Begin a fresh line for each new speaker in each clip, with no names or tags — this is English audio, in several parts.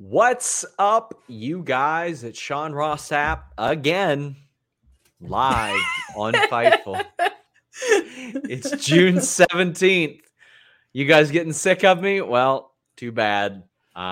What's up, you guys? It's Sean Ross Sapp again, live on Fightful. It's June 17th. You guys getting sick of me? Well, too bad.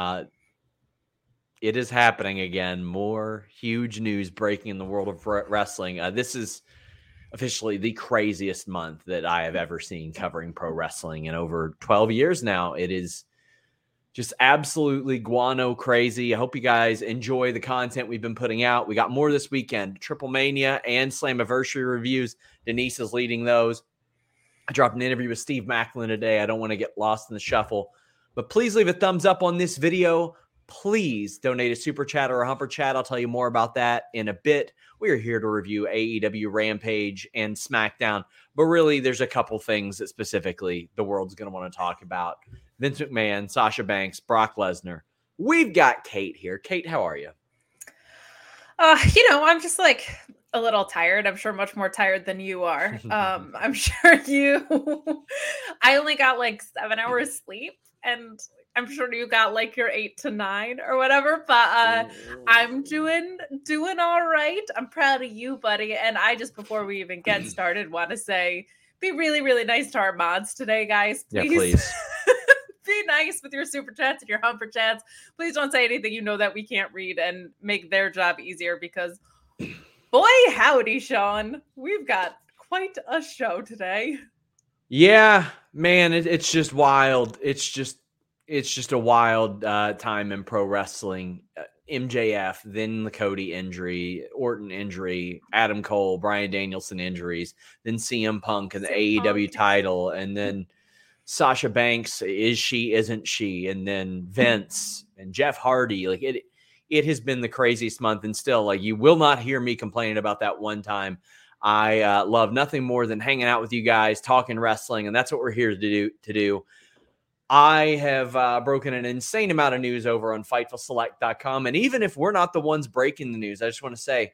It is happening again. More huge news breaking in the world of wrestling. This is officially the craziest month that I have ever seen covering pro wrestling in over 12 years now. It is just absolutely guano crazy. I hope you guys enjoy the content we've been putting out. We got more this weekend, Triple Mania and Slammiversary reviews. Denise is leading those. I dropped an interview with Steve Macklin today. I don't want to get lost in the shuffle, but please leave a thumbs up on this video. Please donate a super chat or a humper chat. I'll tell you more about that in a bit. We are here to review AEW Rampage and SmackDown, but really there's a couple things that specifically the world's going to want to talk about. Vince McMahon, Sasha Banks, Brock Lesnar. We've got Kate here. Kate, how are you?
I'm just like a little tired. I'm sure much more tired than you are. I'm sure I only got like 7 hours sleep, and I'm sure you got like your 8 to 9 or whatever, but I'm doing all right. I'm proud of you, buddy. And I just, before we even get started, want to say, be really, really nice to our mods today, guys. Please.
Yeah, please.
Be nice with your super chats and your humper chats. Please don't say anything you know that we can't read, and make their job easier, because boy, howdy, Sean, we've got quite a show today.
Yeah, man, it's just wild. It's just a wild time in pro wrestling. MJF, then the Cody injury, Orton injury, Adam Cole, Bryan Danielson injuries, then CM Punk and the AEW title, and then Sasha Banks, is she, isn't she? And then Vince and Jeff Hardy. Like it has been the craziest month, and still, like, you will not hear me complaining about that one time. I love nothing more than hanging out with you guys, talking wrestling, and that's what we're here to do. I have broken an insane amount of news over on FightfulSelect.com, and even if we're not the ones breaking the news, I just want to say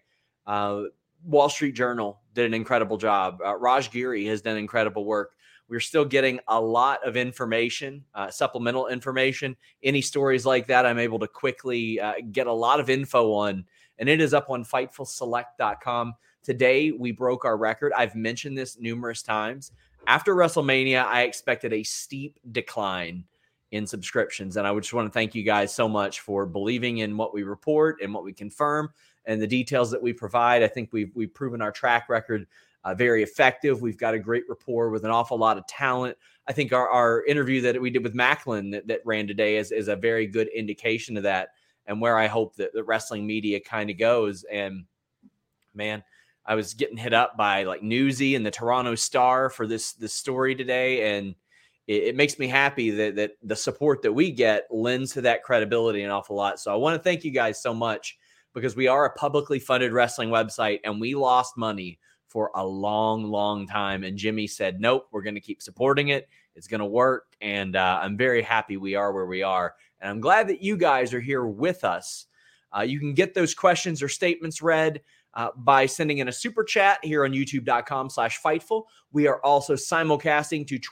Wall Street Journal did an incredible job. Raj Giri has done incredible work. We're still getting a lot of information, supplemental information. Any stories like that, I'm able to quickly get a lot of info on, and it is up on FightfulSelect.com. Today, we broke our record. I've mentioned this numerous times. After WrestleMania, I expected a steep decline in subscriptions, and I just want to thank you guys so much for believing in what we report and what we confirm and the details that we provide. I think we've proven our track record very effective. We've got a great rapport with an awful lot of talent. I think our interview that we did with Macklin that ran today is a very good indication of that, and where I hope that the wrestling media kind of goes. And man, I was getting hit up by like Newsy and the Toronto Star for this story today, and it makes me happy that the support that we get lends to that credibility an awful lot. So I want to thank you guys so much, because we are a publicly funded wrestling website, and we lost money for a long, long time. And Jimmy said, nope, we're going to keep supporting it. It's going to work. And I'm very happy we are where we are. And I'm glad that you guys are here with us. You can get those questions or statements read by sending in a super chat here on youtube.com/Fightful. We are also simulcasting to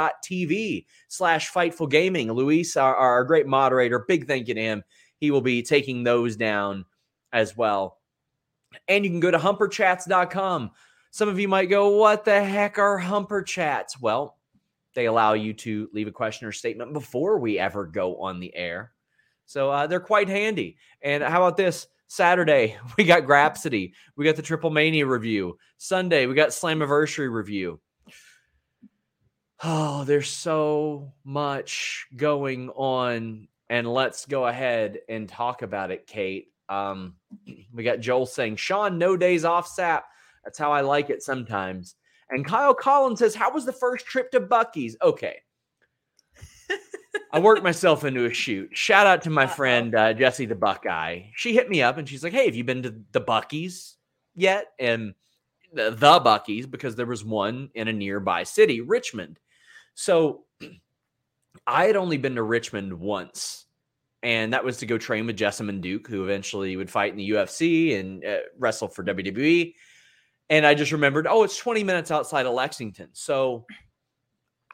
twitch.tv/Fightful Gaming. Luis, our great moderator, big thank you to him. He will be taking those down as well. And you can go to humperchats.com. Some of you might go, what the heck are humper chats? Well, they allow you to leave a question or statement before we ever go on the air. So they're quite handy. And how about this? Saturday, we got Grapsody. We got the Triple Mania review. Sunday, we got Slammiversary review. Oh, there's so much going on. And let's go ahead and talk about it, Kate. We got Joel saying, Sean, no days off, Sap. That's how I like it sometimes. And Kyle Collins says, how was the first trip to Buc-ee's? Okay. I worked myself into a shoot. Shout out to my friend, Jessie the Buckeye. She hit me up and she's like, hey, have you been to the Buc-ee's yet? And the Buc-ee's, because there was one in a nearby city, Richmond. So I had only been to Richmond once. And that was to go train with Jessamine Duke, who eventually would fight in the UFC and wrestle for WWE. And I just remembered, it's 20 minutes outside of Lexington. So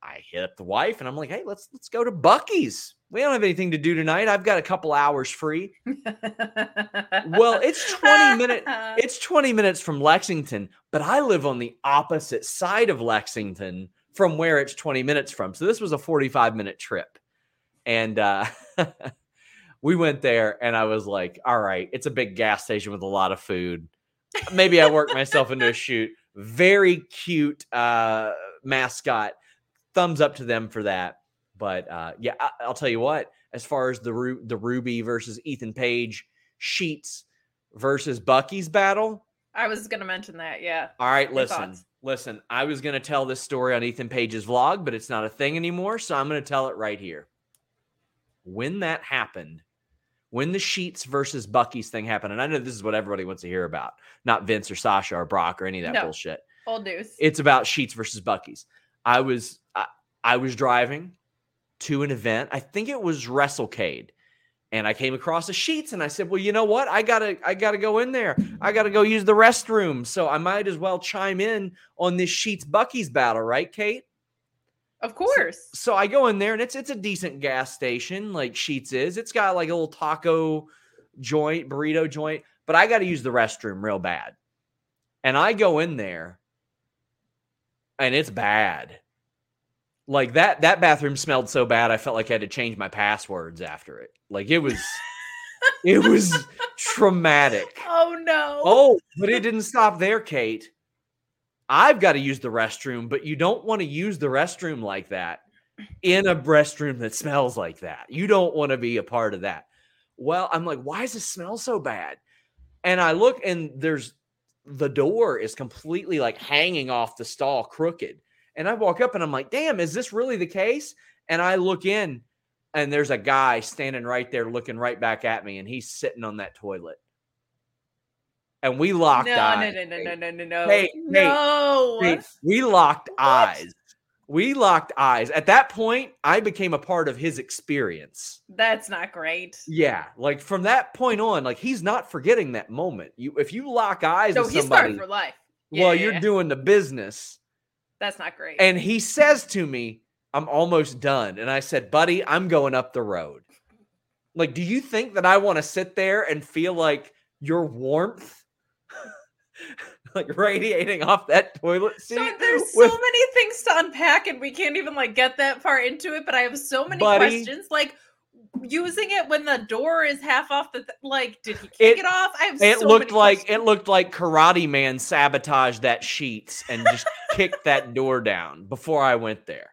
I hit up the wife and I'm like, hey, let's go to Buc-ee's. We don't have anything to do tonight. I've got a couple hours free. Well, it's 20 minutes from Lexington, but I live on the opposite side of Lexington from where it's 20 minutes from. So this was a 45-minute trip. And we went there and I was like, all right, it's a big gas station with a lot of food. Maybe I worked myself into a shoot. Very cute mascot. Thumbs up to them for that. But yeah, I'll tell you what, as far as the Ruby versus Ethan Page Sheets versus Buc-ee's battle.
I was going to mention that, yeah.
All right, listen. I was going to tell this story on Ethan Page's vlog, but it's not a thing anymore, so I'm going to tell it right here. When that happened, when the Sheets versus Buc-ee's thing happened, and I know this is what everybody wants to hear about, not Vince or Sasha or Brock or any of that bullshit.
Old news.
It's about Sheets versus Buc-ee's. I was driving to an event. I think it was WrestleCade. And I came across the Sheets and I said, well, you know what? I gotta go in there. I gotta go use the restroom. So I might as well chime in on this Sheets Buc-ee's battle, right, Kate?
Of course.
So I go in there and it's a decent gas station, like Sheets is. It's got like a little taco joint, burrito joint, but I got to use the restroom real bad. And I go in there and it's bad. Like that bathroom smelled so bad I felt like I had to change my passwords after it. Like it was traumatic.
Oh no.
Oh, but it didn't stop there, Kate. I've got to use the restroom, but you don't want to use the restroom like that in a restroom that smells like that. You don't want to be a part of that. Well, I'm like, why does it smell so bad? And I look and the door is completely like hanging off the stall crooked. And I walk up and I'm like, damn, is this really the case? And I look in and there's a guy standing right there looking right back at me and he's sitting on that toilet. And we locked eyes.
No.
Hey, we locked eyes. We locked eyes. At that point, I became a part of his experience.
That's not great.
Yeah, like from that point on, like he's not forgetting that moment. If you lock eyes with somebody,
he's scarred for life.
Yeah, you're doing the business.
That's not great.
And he says to me, I'm almost done. And I said, buddy, I'm going up the road. Like, do you think that I want to sit there and feel like your warmth like radiating off that toilet seat?
So there's so many things to unpack and we can't even like get that far into it, but I have so many questions. Like using it when the door is half off the like, did he kick it off? I have
it looked like Karate Man sabotaged that sheets and just kicked that door down before I went there.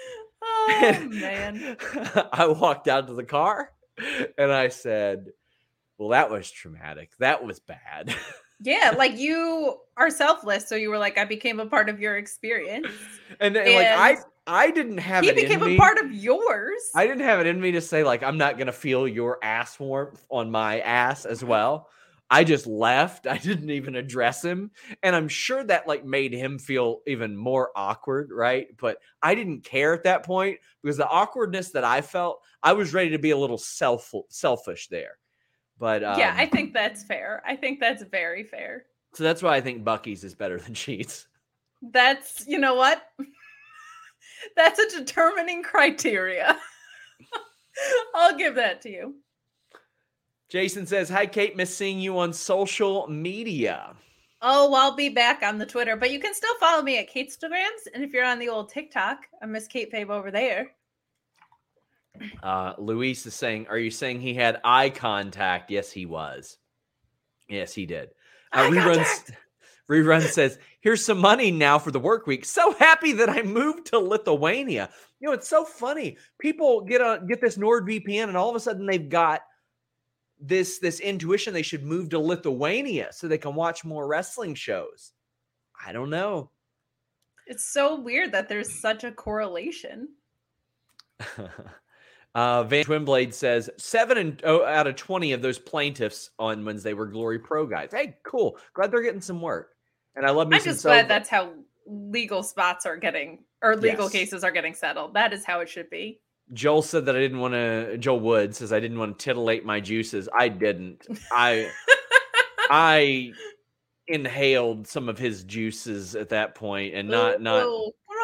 Oh man.
I walked out to the car and I said, well, that was traumatic. That was bad.
Yeah, like you are selfless, so you were like, I became a part of your experience,
and like I didn't have it. He became
a part of yours.
I didn't have it in me to say like I'm not gonna feel your ass warmth on my ass as well. I just left. I didn't even address him, and I'm sure that like made him feel even more awkward, right? But I didn't care at that point because the awkwardness that I felt, I was ready to be a little selfish there. But
yeah, I think that's fair. I think that's very fair.
So that's why I think Buc-ee's is better than Sheets.
That's, you know what? That's a determining criteria. I'll give that to you.
Jason says, hi, Kate, miss seeing you on social media.
Oh, I'll be back on the Twitter, but you can still follow me at Katestagrams. And if you're on the old TikTok, I'm Miss Kate Fabe over there.
Luis is saying, are you saying he had eye contact? Yes, he was. Yes, he did. Rerun says, here's some money now for the work week. So happy that I moved to Lithuania. You know, it's so funny. People get this NordVPN and all of a sudden they've got this intuition they should move to Lithuania so they can watch more wrestling shows. I don't know.
It's so weird that there's such a correlation.
Van Twinblade says 7 out of 20 of those plaintiffs on Wednesday were Glory Pro guys. Hey, cool. Glad they're getting some work. And I love me. I'm just glad
that's how legal spots are getting, or legal cases are getting settled. That is how it should be.
Joel said that I didn't want to. Joel Wood says I didn't want to titillate my juices. I didn't. I inhaled some of his juices at that point, and not.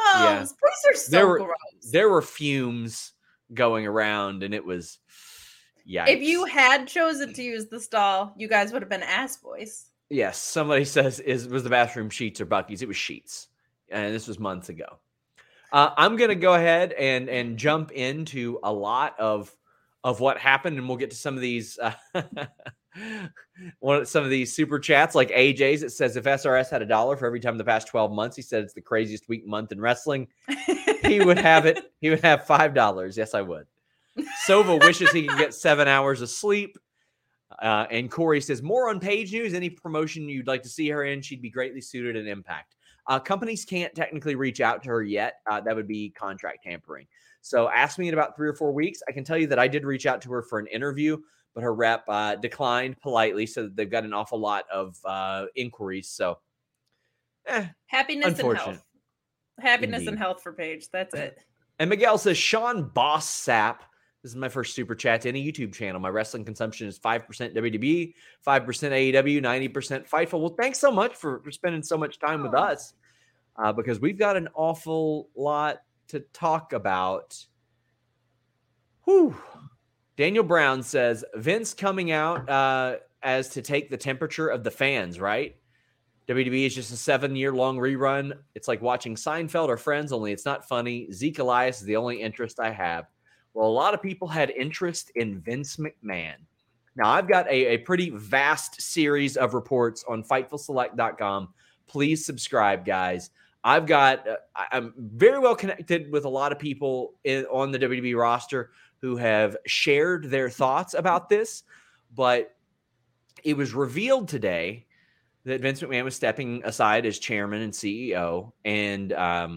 Yeah.
Boys are so gross.
There were fumes going around, and it was yikes.
If you had chosen to use the stall, you guys would have been ass boys.
Yes, somebody says was the bathroom Sheets or Buc-ee's? It was Sheets, and this was months ago. I'm gonna go ahead and jump into a lot of what happened, and we'll get to some of these some of these super chats, like AJ's. It says if SRS had $1 for every time in the past 12 months, he said it's the craziest month in wrestling. He would have it. He would have $5. Yes, I would. Sova wishes he could get 7 hours of sleep. And Corey says, more on Paige news. Any promotion you'd like to see her in, she'd be greatly suited in Impact. Companies can't technically reach out to her yet. That would be contract tampering. So ask me in about 3 or 4 weeks. I can tell you that I did reach out to her for an interview, but her rep declined politely. So they've got an awful lot of inquiries. So
happiness and health. Happiness
Indeed.
And health for Paige. That's it.
And Miguel says, Sean Boss Sap. This is my first super chat to any YouTube channel. My wrestling consumption is 5% WWE, 5% AEW, 90% Fightful. Well, thanks so much for spending so much time with us because we've got an awful lot to talk about. Whew. Daniel Brown says, Vince coming out as to take the temperature of the fans, right? WWE is just a 7-year-long rerun. It's like watching Seinfeld or Friends, only it's not funny. Zeke Elias is the only interest I have. Well, a lot of people had interest in Vince McMahon. Now, I've got a pretty vast series of reports on FightfulSelect.com. Please subscribe, guys. I'm very well connected with a lot of people on the WWE roster who have shared their thoughts about this, but it was revealed today that Vince McMahon was stepping aside as chairman and CEO, and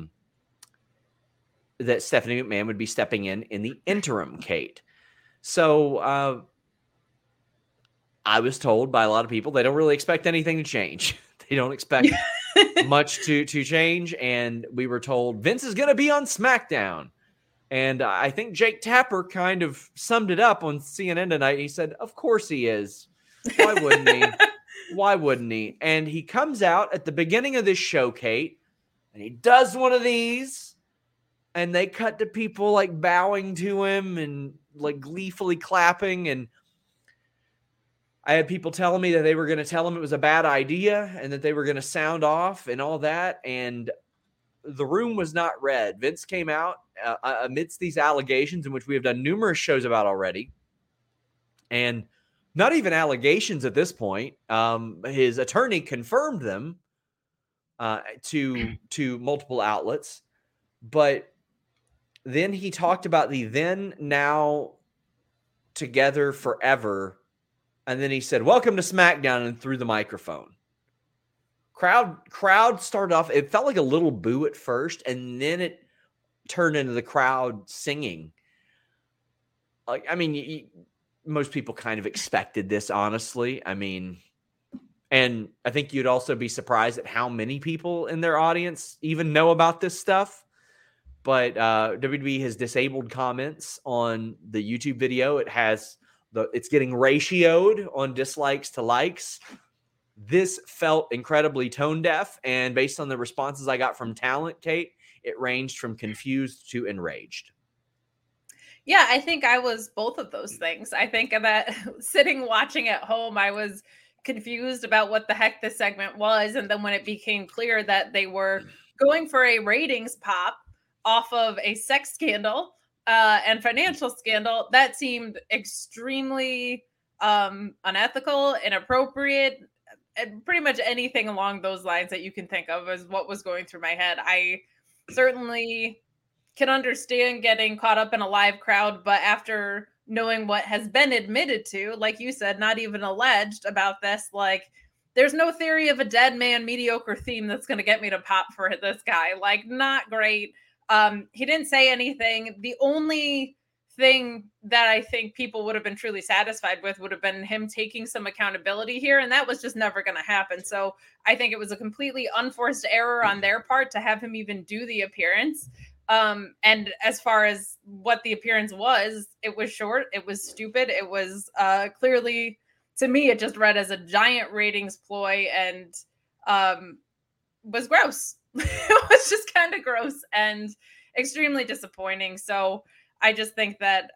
that Stephanie McMahon would be stepping in the interim, Kate. So I was told by a lot of people they don't really expect anything to change. They don't expect much to change. And we were told Vince is going to be on SmackDown. And I think Jake Tapper kind of summed it up on CNN tonight. He said, of course he is. Why wouldn't he? Why wouldn't he? And he comes out at the beginning of this show, Kate, and he does one of these. And they cut to people like bowing to him and like gleefully clapping. And I had people telling me that they were going to tell him it was a bad idea and that they were going to sound off and all that. And the room was not read. Vince came out amidst these allegations in which we have done numerous shows about already. And not even allegations at this point. His attorney confirmed them to multiple outlets. But then he talked about the then, now, together forever. And then he said, welcome to SmackDown, and threw the microphone. Crowd started off. It felt like a little boo at first, and then it turned into the crowd singing. Like, I mean, most people kind of expected this, honestly. I mean, and I think you'd also be surprised at how many people in their audience even know about this stuff. But WWE has disabled comments on the YouTube video. It's getting ratioed on dislikes to likes. This felt incredibly tone deaf, and based on the responses I got from talent, Kate, it ranged from confused to enraged.
Yeah, I think I was both of those things. I think that sitting watching at home, I was confused about what the heck this segment was, and then when it became clear that they were going for a ratings pop off of a sex scandal and financial scandal, that seemed extremely unethical, inappropriate, and pretty much anything along those lines that you can think of is what was going through my head. I certainly can understand getting caught up in a live crowd, but after knowing what has been admitted to, like you said, not even alleged about this, like, there's no theory of a dead man mediocre theme that's going to get me to pop for this guy. Like, not great. He didn't say anything. The only thing that I think people would have been truly satisfied with would have been him taking some accountability here. And that was just never going to happen. So I think it was a completely unforced error on their part to have him even do the appearance. And as far as what the appearance was, it was short. It was stupid. It was clearly, to me, it just read as a giant ratings ploy and was gross. It was just kind of gross and extremely disappointing. So I just think that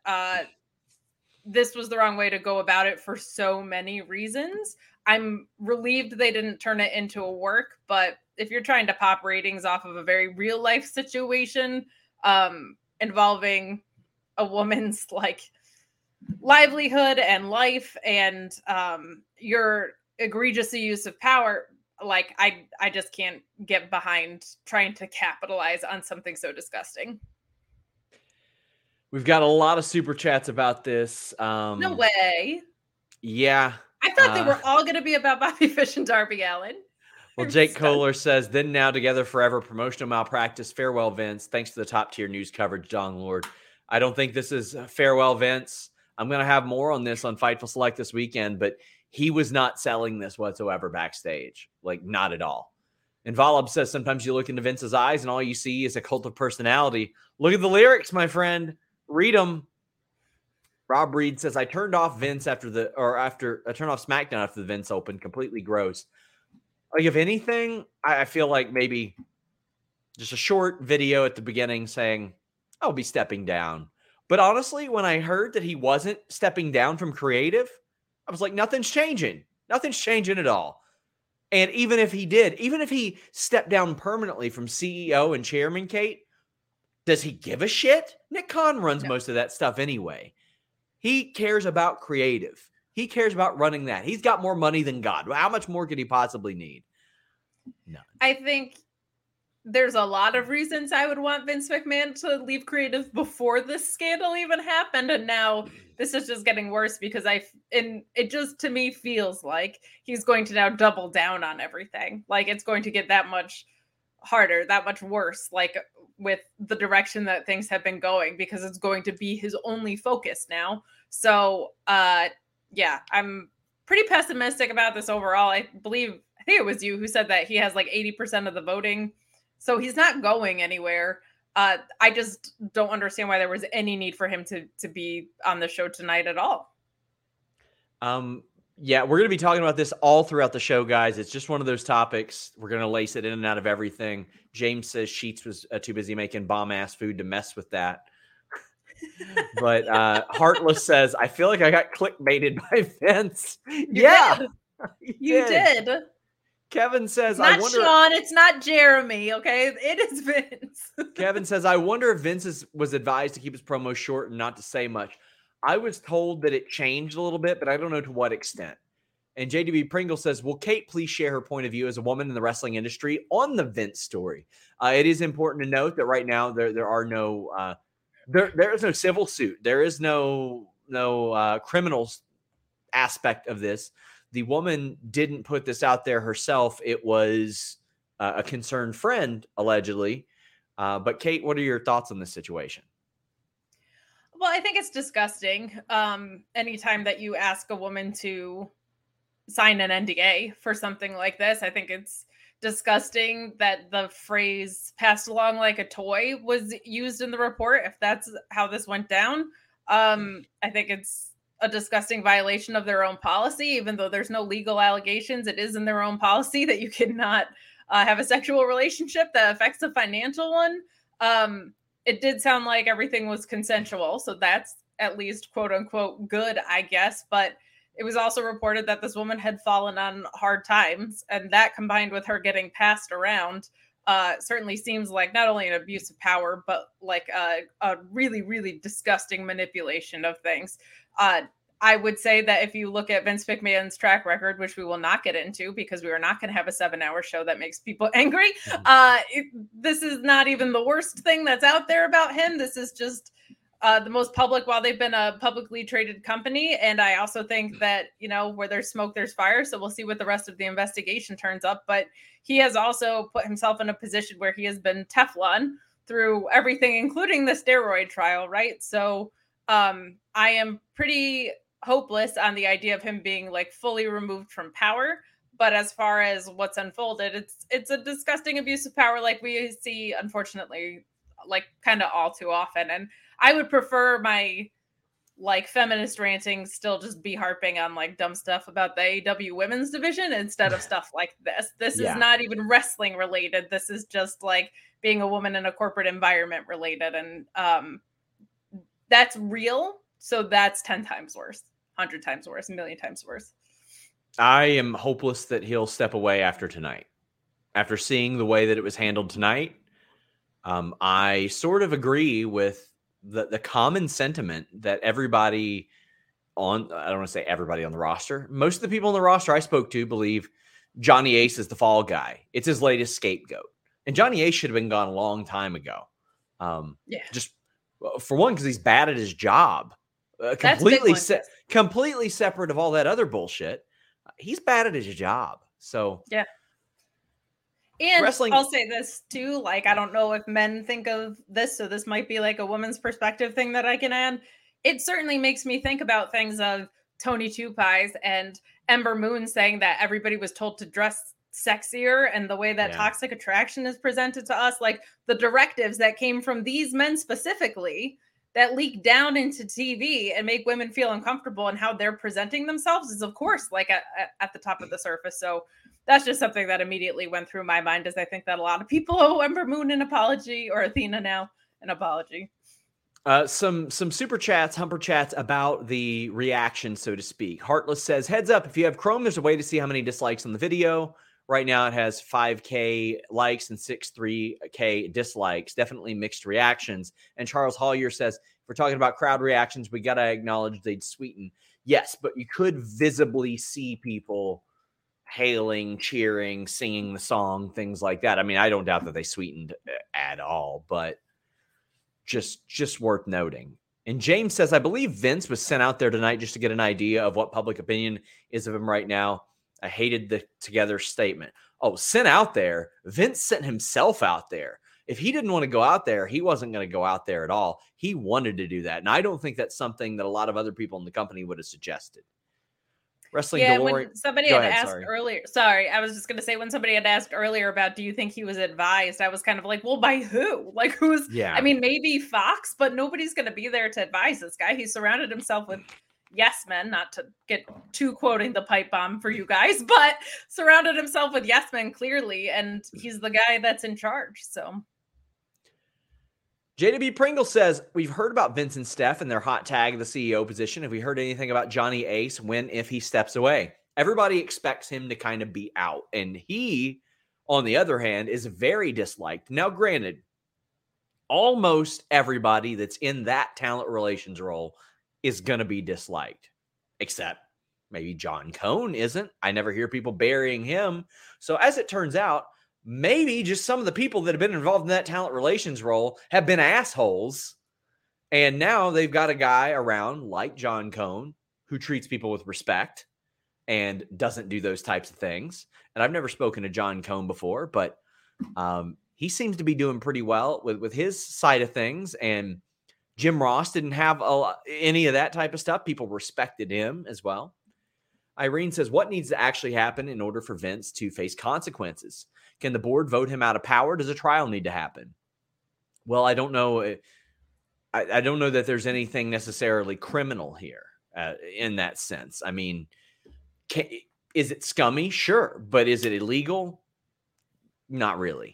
this was the wrong way to go about it for so many reasons. I'm relieved they didn't turn it into a work, but if you're trying to pop ratings off of a very real life situation involving a woman's like livelihood and life and your egregious use of power, like I just can't get behind trying to capitalize on something so disgusting.
We've got a lot of super chats about this.
No way.
Yeah.
I thought they were all going to be about Bobby Fish and Darby Allin.
Well, Jake Kohler says, then now together forever, promotional malpractice. Farewell, Vince. Thanks for the top tier news coverage, Dong Lord. I don't think this is farewell, Vince. I'm going to have more on this on Fightful Select this weekend, but he was not selling this whatsoever backstage. Like, not at all. And Volub says, sometimes you look into Vince's eyes and all you see is a cult of personality. Look at the lyrics, my friend. Read them. Rob Reed says, I turned off SmackDown after the Vince Open. Completely gross. Like, if anything, I feel like maybe just a short video at the beginning saying, I'll be stepping down. But honestly, when I heard that he wasn't stepping down from creative, I was like, nothing's changing. Nothing's changing at all. And even if he stepped down permanently from CEO and chairman, Kate, does he give a shit? Nick Khan runs most of that stuff anyway. He cares about creative. He cares about running that. He's got more money than God. How much more could he possibly need? None.
I think there's a lot of reasons I would want Vince McMahon to leave creative before this scandal even happened. And now this is just getting worse because it just to me feels like he's going to now double down on everything. Like it's going to get that much harder, that much worse, like with the direction that things have been going, because it's going to be his only focus now. So, yeah, I'm pretty pessimistic about this overall. I think it was you who said that he has like 80% of the voting. So he's not going anywhere. I just don't understand why there was any need for him to be on the show tonight at all.
Yeah, we're going to be talking about this all throughout the show, guys. It's just one of those topics. We're going to lace it in and out of everything. James says Sheets was too busy making bomb-ass food to mess with that. But Heartless says, I feel like I got clickbaited by Vince. Yeah,
you did.
Kevin says,
it's not Sean, it's not Jeremy, okay? It is Vince.
Kevin says, I wonder if Vince was advised to keep his promo short and not to say much. I was told that it changed a little bit, but I don't know to what extent. And JDB Pringle says, will Kate please share her point of view as a woman in the wrestling industry on the Vince story? It is important to note that right now there are no there is no civil suit. There is no criminal aspect of this. The woman didn't put this out there herself. It was a concerned friend, allegedly. But Kate, what are your thoughts on this situation?
Well, I think it's disgusting. Anytime that you ask a woman to sign an NDA for something like this, I think it's disgusting that the phrase passed along like a toy was used in the report. If that's how this went down, I think it's a disgusting violation of their own policy. Even though there's no legal allegations, it is in their own policy that you cannot have a sexual relationship that affects a financial one. It did sound like everything was consensual, so that's at least quote unquote good, I guess. But it was also reported that this woman had fallen on hard times, and that combined with her getting passed around certainly seems like not only an abuse of power, but like a really, really disgusting manipulation of things. I would say that if you look at Vince McMahon's track record, which we will not get into because we are not going to have a 7-hour show that makes people angry, this is not even the worst thing that's out there about him. This is just the most public while they've been a publicly traded company. And I also think that, where there's smoke, there's fire. So we'll see what the rest of the investigation turns up. But he has also put himself in a position where he has been Teflon through everything, including the steroid trial, right? So I am pretty hopeless on the idea of him being like fully removed from power. But as far as what's unfolded, it's a disgusting abuse of power like we see, unfortunately, like kind of all too often. And I would prefer my like feminist ranting still just be harping on like dumb stuff about the AEW women's division instead of stuff like this. This is not even wrestling related. This is just like being a woman in a corporate environment related. And that's real. So that's 10 times worse, 100 times worse, a million times worse.
I am hopeless that he'll step away after tonight. After seeing the way that it was handled tonight, I sort of agree with the common sentiment that everybody on, I don't want to say everybody on the roster, most of the people on the roster I spoke to believe Johnny Ace is the fall guy. It's his latest scapegoat. And Johnny Ace should have been gone a long time ago. Just for one, because he's bad at his job. Completely separate of all that other bullshit. He's bad at his job. So
yeah. And wrestling, I'll say this too, like, I don't know if men think of this, so this might be like a woman's perspective thing that I can add. It certainly makes me think about things of Tony Two Pies and Ember Moon saying that everybody was told to dress sexier, and the way that toxic attraction is presented to us, like the directives that came from these men specifically that leak down into TV and make women feel uncomfortable, and how they're presenting themselves is, of course, like at the top of the surface. So that's just something that immediately went through my mind, as I think that a lot of people owe Ember Moon an apology, or Athena now an apology.
Some super chats, humper chats about the reaction, so to speak. Heartless says, heads up, if you have Chrome, there's a way to see how many dislikes on the video. Right now it has 5K likes and 6.3K dislikes. Definitely mixed reactions. And Charles Hollier says, if we're talking about crowd reactions, we got to acknowledge they'd sweeten. Yes, but you could visibly see people hailing, cheering, singing the song, things like that. I mean, I don't doubt that they sweetened at all, but just worth noting. And James says, I believe Vince was sent out there tonight just to get an idea of what public opinion is of him right now. I hated the together statement. Oh, sent out there. Vince sent himself out there. If he didn't want to go out there, he wasn't going to go out there at all. He wanted to do that. And I don't think that's something that a lot of other people in the company would have suggested. Wrestling Glory.
When somebody had asked earlier, sorry, I was just going to say, when somebody had asked earlier about, do you think he was advised? I was kind of like, well, by who? Like, who's, I mean, maybe Fox, but nobody's going to be there to advise this guy. He surrounded himself with yes men, not to get too quoting the pipe bomb for you guys, but surrounded himself with yes men clearly. And he's the guy that's in charge. So
JW Pringle says, we've heard about Vince and Steph and their hot tag of the CEO position. Have we heard anything about Johnny Ace when, if he steps away? Everybody expects him to kind of be out. And he, on the other hand, is very disliked. Now, granted, almost everybody that's in that talent relations role is going to be disliked, except maybe John Cone isn't. I never hear people burying him. So as it turns out, maybe just some of the people that have been involved in that talent relations role have been assholes. And now they've got a guy around like John Cone who treats people with respect and doesn't do those types of things. And I've never spoken to John Cone before, but he seems to be doing pretty well with his side of things. And Jim Ross didn't have any of that type of stuff. People respected him as well. Irene says, what needs to actually happen in order for Vince to face consequences? Can the board vote him out of power? Does a trial need to happen? Well, I don't know. I don't know that there's anything necessarily criminal here in that sense. I mean, is it scummy? Sure. But is it illegal? Not really.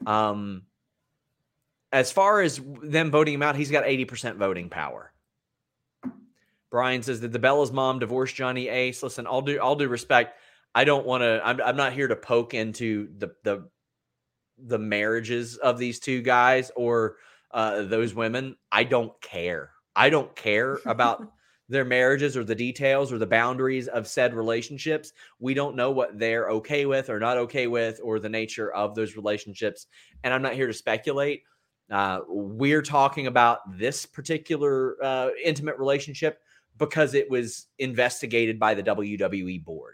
As far as them voting him out, he's got 80% voting power. Brian says, did the Bella's mom divorce Johnny Ace? Listen, all due respect, I don't want to. I'm not here to poke into the marriages of these two guys or those women. I don't care. I don't care about their marriages or the details or the boundaries of said relationships. We don't know what they're okay with or not okay with, or the nature of those relationships. And I'm not here to speculate. We're talking about this particular intimate relationship because it was investigated by the WWE board.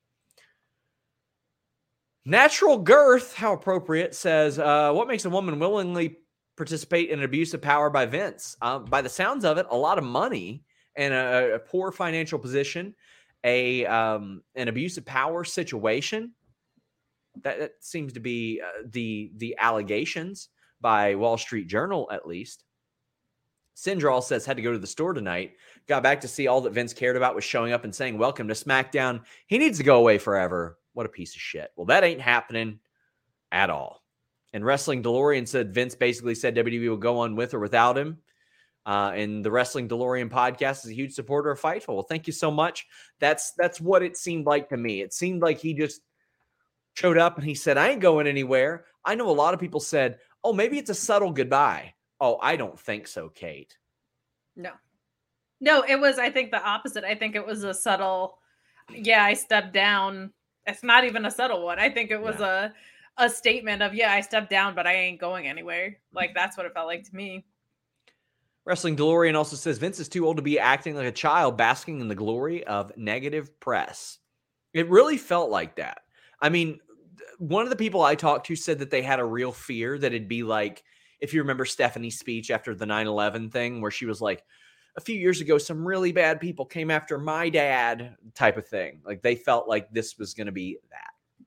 Natural Girth, how appropriate, says, what makes a woman willingly participate in an abuse of power by Vince? By the sounds of it, a lot of money and a poor financial position, an abuse of power situation. That seems to be the allegations by Wall Street Journal, at least. Sindral says, had to go to the store tonight. Got back to see all that Vince cared about was showing up and saying, welcome to SmackDown. He needs to go away forever. What a piece of shit. Well, that ain't happening at all. And Wrestling DeLorean said Vince basically said WWE will go on with or without him. And the Wrestling DeLorean podcast is a huge supporter of Fightful. Well, thank you so much. That's what it seemed like to me. It seemed like he just showed up and he said, I ain't going anywhere. I know a lot of people said, oh, maybe it's a subtle goodbye. Oh, I don't think so, Kate.
No, it was, I think, the opposite. I think it was a subtle, I stepped down. It's not even a subtle one. I think it was a statement of, I stepped down, but I ain't going anywhere. Like, that's what it felt like to me.
Wrestling DeLorean also says Vince is too old to be acting like a child, basking in the glory of negative press. It really felt like that. I mean, one of the people I talked to said that they had a real fear that it'd be like, if you remember Stephanie's speech after the 9/11 thing, where she was like, a few years ago, some really bad people came after my dad type of thing. Like they felt like this was going to be that.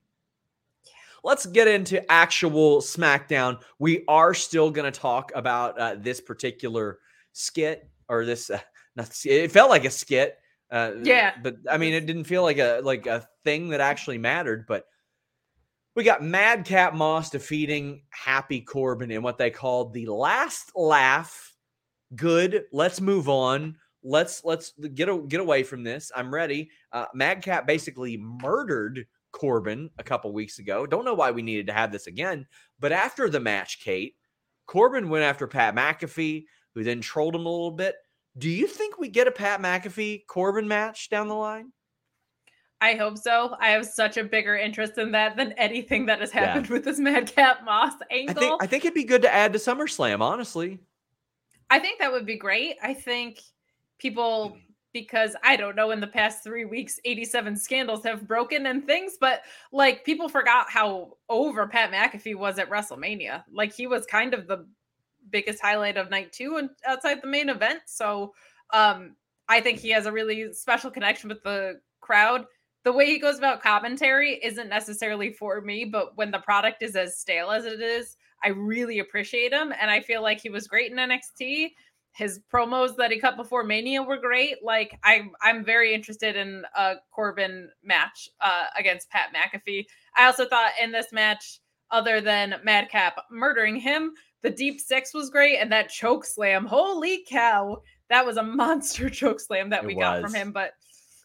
Let's get into actual SmackDown. We are still going to talk about this particular skit or this. It felt like a skit. But I mean, it didn't feel like a thing that actually mattered. But we got Madcap Moss defeating Happy Corbin in what they called the last laugh. Good. Let's move on. Let's get away from this. I'm ready. Madcap basically murdered Corbin a couple weeks ago. Don't know why we needed to have this again. But after the match, Kate, Corbin went after Pat McAfee, who then trolled him a little bit. Do you think we get a Pat McAfee Corbin match down the line?
I hope so. I have such a bigger interest in that than anything that has happened with this Madcap Moss angle.
I think it'd be good to add to SummerSlam, honestly.
I think that would be great. I think people, because I don't know, in the past 3 weeks, 87 scandals have broken and things, but like people forgot how over Pat McAfee was at WrestleMania. Like he was kind of the biggest highlight of night 2 and outside the main event. So I think he has a really special connection with the crowd. The way he goes about commentary isn't necessarily for me, but when the product is as stale as it is, I really appreciate him. And I feel like he was great in NXT. His promos that he cut before Mania were great. Like I'm very interested in a Corbin match against Pat McAfee. I also thought in this match, other than Madcap murdering him, the Deep Six was great. And that choke slam, holy cow, that was a monster choke slam that we got from him. But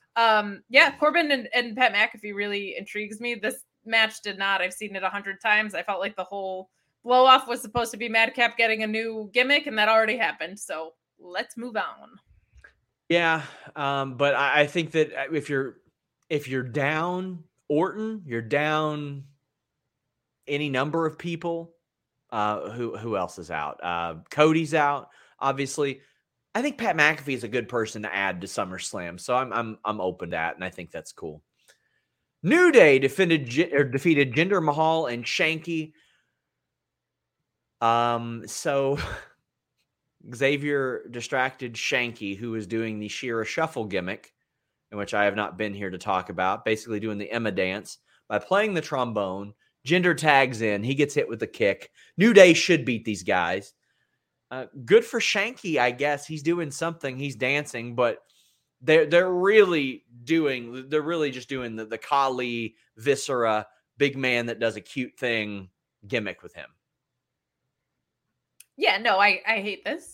Corbin and Pat McAfee really intrigues me. This match did not. I've seen it 100 times. I felt like the whole blow off was supposed to be Madcap getting a new gimmick, and that already happened. So let's move on.
Yeah, but I think that if you're down Orton, you're down any number of people. Who else is out? Cody's out, obviously. I think Pat McAfee is a good person to add to SummerSlam, so I'm open to that, and I think that's cool. New Day defeated Jinder Mahal and Shanky. So Xavier distracted Shanky, who was doing the Shira Shuffle gimmick, in which I have not been here to talk about, basically doing the Emma dance by playing the trombone. Jinder tags in. He gets hit with a kick. New Day should beat these guys. Good for Shanky, I guess. He's doing something. He's dancing, but they're really just doing the Kali Viscera big man that does a cute thing gimmick with him.
Yeah, no, I hate this.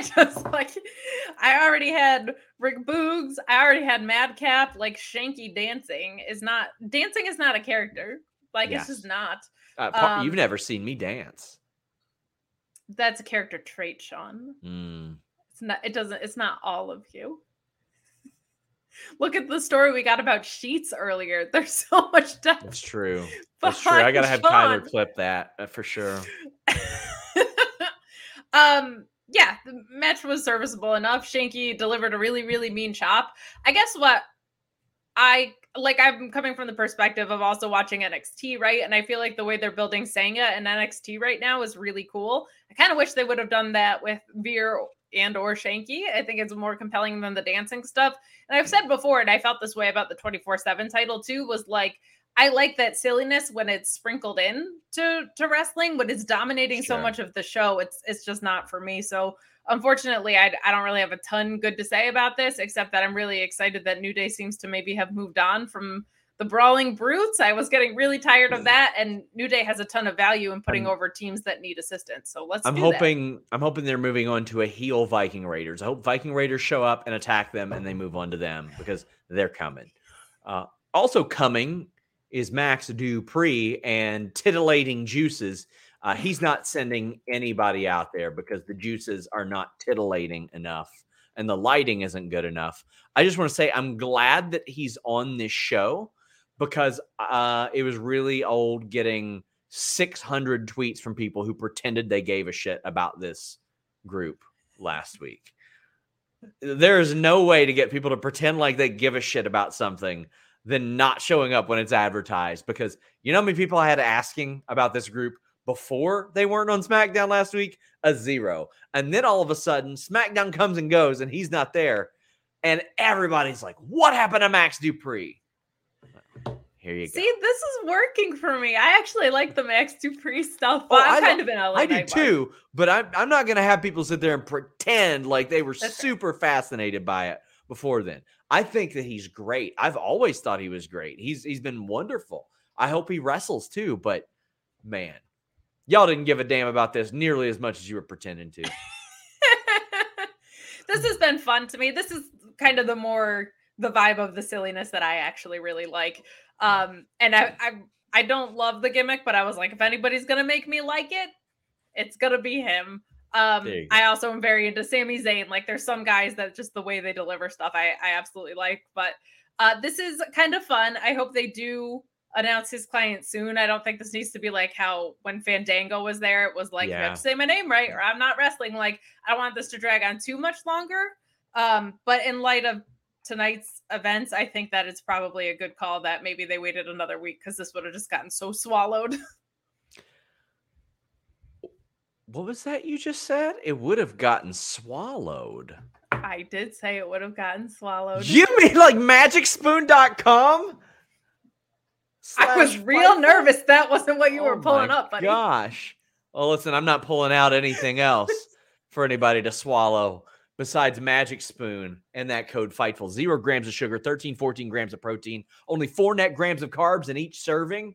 I already had Rick Boogs. I already had Madcap. Like Shanky dancing is not a character. Like It's just not.
You've never seen me dance.
That's a character trait, Sean. It's not. It's not all of you. Look at the story we got about Sheets earlier. There's so much depth.
That's true. That's true. I gotta have Tyler clip that for sure.
The match was serviceable enough. Shanky delivered a really, really mean chop. I guess what I'm coming from the perspective of also watching NXT, right? And I feel like the way they're building Sanga and NXT right now is really cool. I kind of wish they would have done that with Veer and or Shanky. I think it's more compelling than the dancing stuff. And I've said before, and I felt this way about the 24/7 title too, was like, I like that silliness when it's sprinkled in to wrestling, but it's dominating so much of the show. It's just not for me. So unfortunately, I don't really have a ton good to say about this, except that I'm really excited that New Day seems to maybe have moved on from the Brawling Brutes. I was getting really tired of that, and New Day has a ton of value in putting over teams that need assistance. So I'm
hoping they're moving on to a heel Viking Raiders. I hope Viking Raiders show up and attack them, and they move on to them because they're coming. Also coming is Max Dupree and titillating Juices. He's not sending anybody out there because the Juices are not titillating enough and the lighting isn't good enough. I just want to say I'm glad that he's on this show because it was really old getting 600 tweets from people who pretended they gave a shit about this group last week. There is no way to get people to pretend like they give a shit about something than not showing up when it's advertised, because you know how many people I had asking about this group before they weren't on SmackDown last week? 0. And then all of a sudden SmackDown comes and goes and he's not there. And everybody's like, what happened to Max Dupree? Here you go.
See, this is working for me. I actually like the Max Dupree stuff. I'm kind of in LA.
I do too, but I'm not going to have people sit there and pretend like they were super fascinated by it before then. I think that he's great. I've always thought he was great. He's been wonderful. I hope he wrestles too, but man, y'all didn't give a damn about this nearly as much as you were pretending to.
This has been fun to me. This is kind of the vibe of the silliness that I actually really like. And I don't love the gimmick, but I was like, if anybody's gonna make me like it, it's gonna be him. I also am very into Sami Zayn. Like, there's some guys that just the way they deliver stuff I absolutely like. But this is kind of fun. I hope they do announce his client soon. I don't think this needs to be like how when Fandango was there, it was like, you have to say my name right or I'm not wrestling. Like, I don't want this to drag on too much longer. But in light of tonight's events, I think that it's probably a good call that maybe they waited another week because this would have just gotten so swallowed.
What was that you just said? It would have gotten swallowed.
I did say it would have gotten swallowed.
You mean like MagicSpoon.com?
I was real nervous that wasn't what you were pulling up, buddy.
Gosh. Well, listen, I'm not pulling out anything else for anybody to swallow besides Magic Spoon and that code FIGHTFUL. 0 grams of sugar, 14 grams of protein, only 4 net grams of carbs in each serving.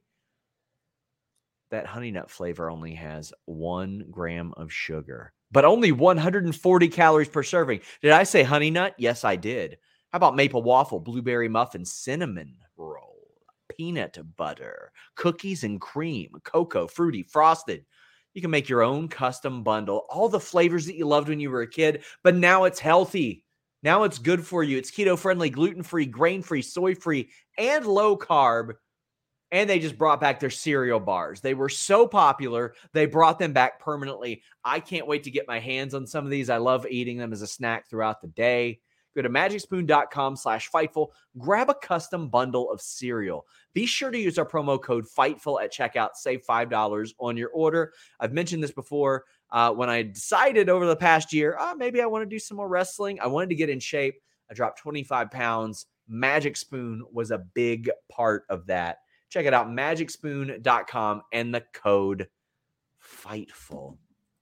That honey nut flavor only has 1 gram of sugar, but only 140 calories per serving. Did I say honey nut? Yes, I did. How about maple waffle, blueberry muffin, cinnamon roll, peanut butter, cookies and cream, cocoa, fruity, frosted. You can make your own custom bundle, all the flavors that you loved when you were a kid, but now it's healthy. Now it's good for you. It's keto-friendly, gluten-free, grain-free, soy-free, and low-carb. And they just brought back their cereal bars. They were so popular, they brought them back permanently. I can't wait to get my hands on some of these. I love eating them as a snack throughout the day. Go to magicspoon.com/Fightful. Grab a custom bundle of cereal. Be sure to use our promo code FIGHTFUL at checkout. Save $5 on your order. I've mentioned this before. When I decided over the past year, maybe I want to do some more wrestling. I wanted to get in shape. I dropped 25 pounds. Magic Spoon was a big part of that. Check it out, magicspoon.com and the code FIGHTFUL.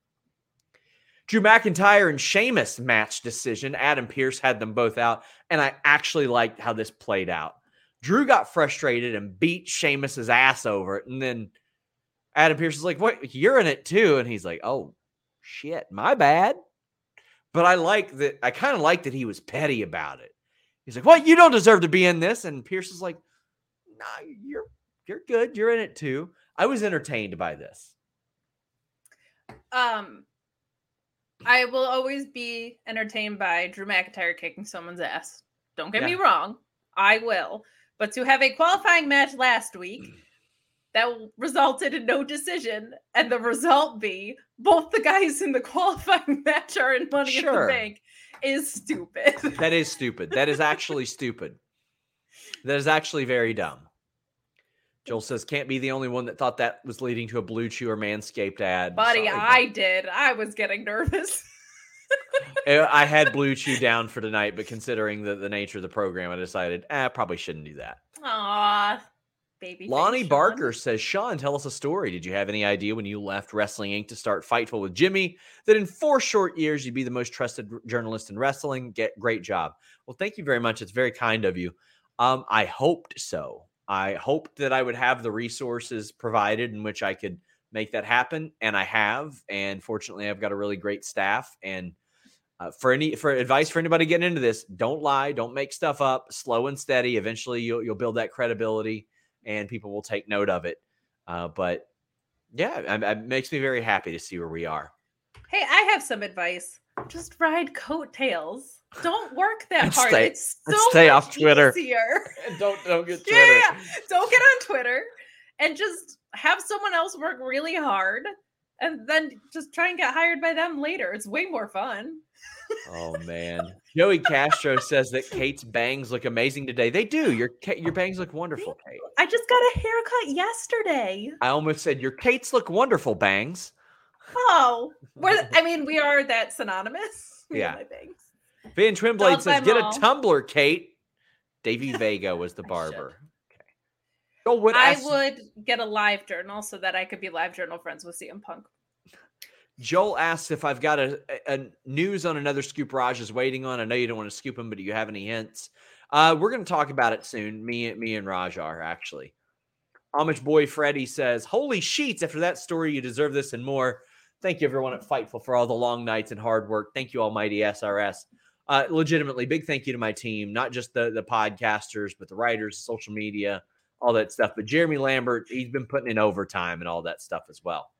Drew McIntyre and Sheamus match decision. Adam Pearce had them both out, and I actually liked how this played out. Drew got frustrated and beat Sheamus's ass over it, and then Adam Pearce is like, "What? You're in it too?" And he's like, "Oh, shit, my bad." But I like that. I kind of like that he was petty about it. He's like, "What? You don't deserve to be in this." And Pearce is like, "Nah, you're good. You're in it too." I was entertained by this.
I will always be entertained by Drew McIntyre kicking someone's ass. Don't get me wrong. I will. But to have a qualifying match last week that resulted in no decision, and the result be both the guys in the qualifying match are in Money in the Bank, is stupid.
That is stupid. That is actually stupid. That is actually very dumb. Joel says, can't be the only one that thought that was leading to a Blue Chew or Manscaped ad.
Buddy, I did. I was getting nervous.
I had Blue Chew down for tonight, but considering the nature of the program, I decided, probably shouldn't do that.
Aw. Baby
Lonnie
face
Barker
Sean.
says, Sean, tell us a story. Did you have any idea when you left Wrestling Inc. to start Fightful with Jimmy that in 4 short years you'd be the most trusted journalist in wrestling? Great job. Well, thank you very much. It's very kind of you. I hoped so. I hoped that I would have the resources provided in which I could make that happen, and I have. And fortunately, I've got a really great staff. And for advice for anybody getting into this, don't lie, don't make stuff up. Slow and steady. Eventually, you'll build that credibility, and people will take note of it. But yeah, it makes me very happy to see where we are.
Hey, I have some advice. Just ride coattails. Don't work that hard. It's so
stay
much
off Twitter.
Easier.
Don't get Twitter.
Yeah, don't get on Twitter, and just have someone else work really hard, and then just try and get hired by them later. It's way more fun.
Oh man, Joey Castro says that Kate's bangs look amazing today. They do. Your bangs look wonderful, Kate.
I just got a haircut yesterday.
I almost said your Kates look wonderful, bangs.
Oh, we are that synonymous.
Yeah.
My bangs.
Van Twinblade says, get a tumbler, Kate. Davey Vega was the barber. Okay.
I would get a live journal so that I could be live journal friends with CM Punk.
Joel asks if I've got a news on another scoop Raj is waiting on. I know you don't want to scoop him, but do you have any hints? We're going to talk about it soon. Me and Raj are, actually. Amish Boy Freddy says, holy sheets, after that story, you deserve this and more. Thank you, everyone at Fightful, for all the long nights and hard work. Thank you, almighty SRS. Legitimately, big thank you to my team, not just the podcasters, but the writers, social media, all that stuff. But Jeremy Lambert, he's been putting in overtime and all that stuff as well.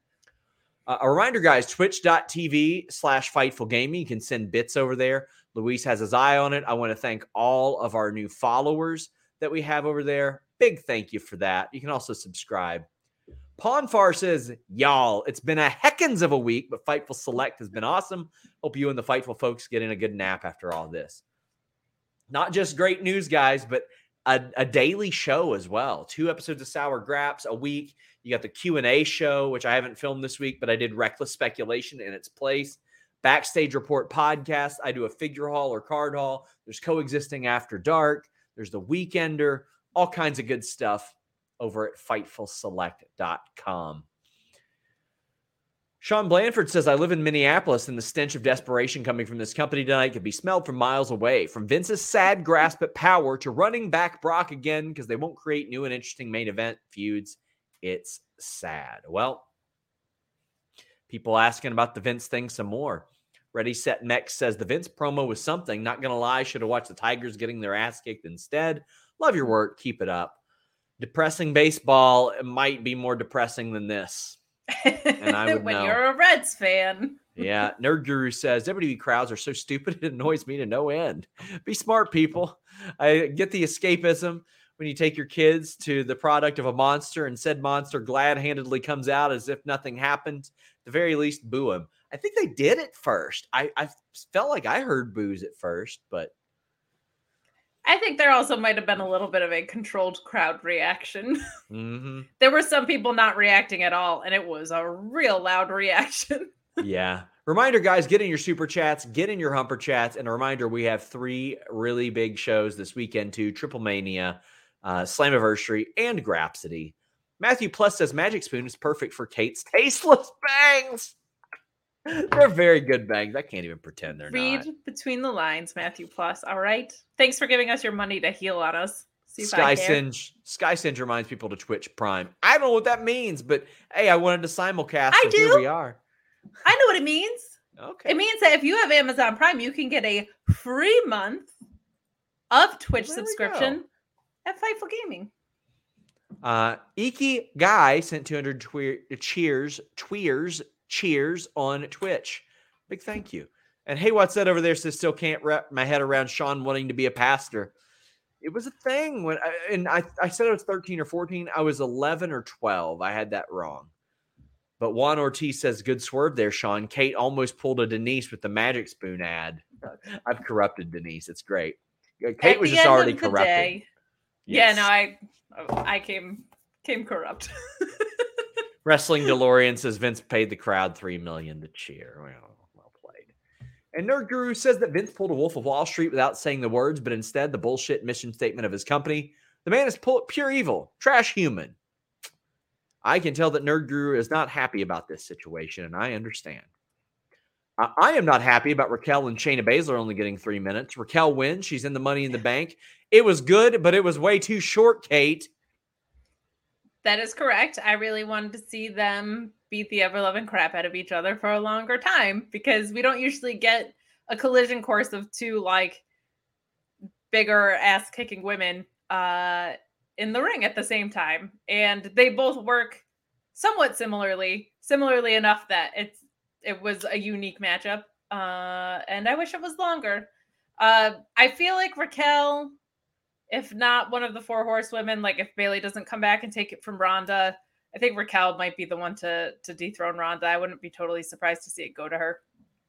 A reminder, guys, twitch.tv/Fightful Gaming. You can send bits over there. Luis has his eye on it. I want to thank all of our new followers that we have over there. Big thank you for that. You can also subscribe. Pawnfar says, y'all, it's been a heckins of a week, but Fightful Select has been awesome. Hope you and the Fightful folks get in a good nap after all this. Not just great news, guys, but a daily show as well. 2 episodes of Sour Graps a week. You got the Q&A show, which I haven't filmed this week, but I did Reckless Speculation in its place. Backstage Report podcast. I do a figure haul or card haul. There's Coexisting After Dark. There's the Weekender. All kinds of good stuff over at FightfulSelect.com. Sean Blanford says, I live in Minneapolis, and the stench of desperation coming from this company tonight could be smelled from miles away. From Vince's sad grasp at power to running back Brock again because they won't create new and interesting main event feuds. It's sad. Well, people asking about the Vince thing some more. Ready, Set, Mex says, the Vince promo was something. Not going to lie, should have watched the Tigers getting their ass kicked instead. Love your work. Keep it up. Depressing baseball, it might be more depressing than this. And I would
when
know.
You're a Reds fan.
Yeah. Nerd Guru says, WWE crowds are so stupid, it annoys me to no end. Be smart, people. I get the escapism when you take your kids to the product of a monster and said monster glad-handedly comes out as if nothing happened. At the very least, boo him. I think they did it first. I felt like I heard boos at first, but
I think there also might have been a little bit of a controlled crowd reaction.
Mm-hmm.
There were some people not reacting at all, and it was a real loud reaction.
Yeah. Reminder, guys, get in your super chats, get in your humper chats, and a reminder, we have 3 really big shows this weekend too: Triple Mania, Slammiversary, and Grapsody. Matthew Plus says Magic Spoon is perfect for Kate's tasteless bangs. They're very good bangs. I can't even pretend they're not.
Read between the lines, Matthew Plus. All right. Thanks for giving us your money to heal on us.
Sky Singe reminds people to Twitch Prime. I don't know what that means, but hey, I wanted to simulcast.
I do.
Here we are.
I know what it means.
Okay.
It means that if you have Amazon Prime, you can get a free month of Twitch subscription at Fightful Gaming.
Iki Guy sent 200 cheers on Twitch. Big thank you. And hey, what's that over there says still can't wrap my head around Sean wanting to be a pastor. It was a thing when I said I was 13 or 14. I was 11 or 12. I had that wrong. But Juan Ortiz says, good swerve there, Sean. Kate almost pulled a Denise with the Magic Spoon ad. I've corrupted Denise. It's great. Kate was just already corrupted.
Yes. Yeah, no, I came corrupt.
Wrestling DeLorean says Vince paid the crowd $3 million to cheer. Well played. And Nerd Guru says that Vince pulled a Wolf of Wall Street without saying the words, but instead the bullshit mission statement of his company The man is pure evil, trash human. I can tell that Nerd Guru is not happy about this situation, and I understand. I am not happy about Raquel and Shayna Baszler only getting 3 minutes. Raquel wins. She's in the Money in the Bank. It was good, but it was way too short, Kate.
That is correct. I really wanted to see them beat the ever-loving crap out of each other for a longer time because we don't usually get a collision course of two, like, bigger ass-kicking women in the ring at the same time. And they both work somewhat similarly enough that it was a unique matchup. And I wish it was longer. I feel like Raquel, if not one of the 4 horsewomen, like if Bayley doesn't come back and take it from Ronda, I think Raquel might be the one to dethrone Ronda. I wouldn't be totally surprised to see it go to her.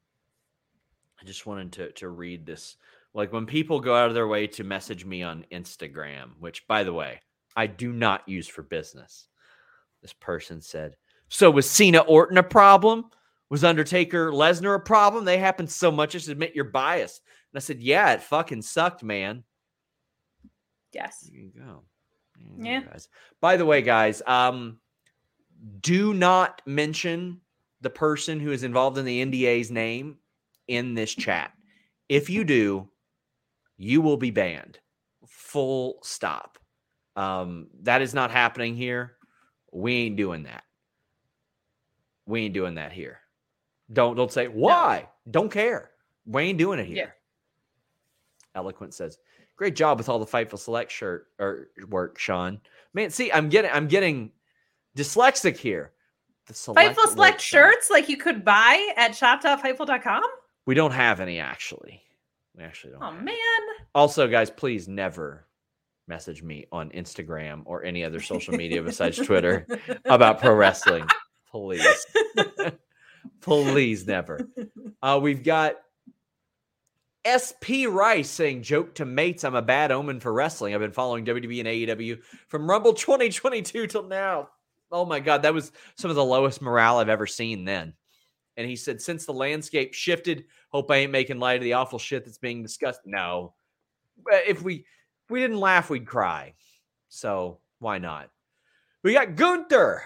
I just wanted to read this. Like when people go out of their way to message me on Instagram, which, by the way, I do not use for business. This person said, so was Cena Orton a problem? Was Undertaker Lesnar a problem? They happen so much. Just admit you're biased. And I said, yeah, it fucking sucked, man.
Yes.
There you go.
Yeah.
Guys. By the way, guys, do not mention the person who is involved in the NDA's name in this chat. If you do, you will be banned. Full stop. That is not happening here. We ain't doing that. We ain't doing that here. Don't say why. No. Don't care. We ain't doing it here. Yeah. Eloquent says, great job with all the Fightful Select shirt or work, Sean. Man, see, I'm getting dyslexic here. The
Fightful Select shirts like you could buy at shop.fightful.com?
We don't have any, actually. We actually don't.
Oh, man.
Also, guys, please never message me on Instagram or any other social media besides Twitter about pro wrestling. Please. Please never. We've got SP Rice saying, joke to mates, I'm a bad omen for wrestling. I've been following WWE and AEW from Rumble 2022 till now. Oh my God, that was some of the lowest morale I've ever seen then. And he said, since the landscape shifted, hope I ain't making light of the awful shit that's being discussed. No. If we didn't laugh, we'd cry. So why not? We got Gunther.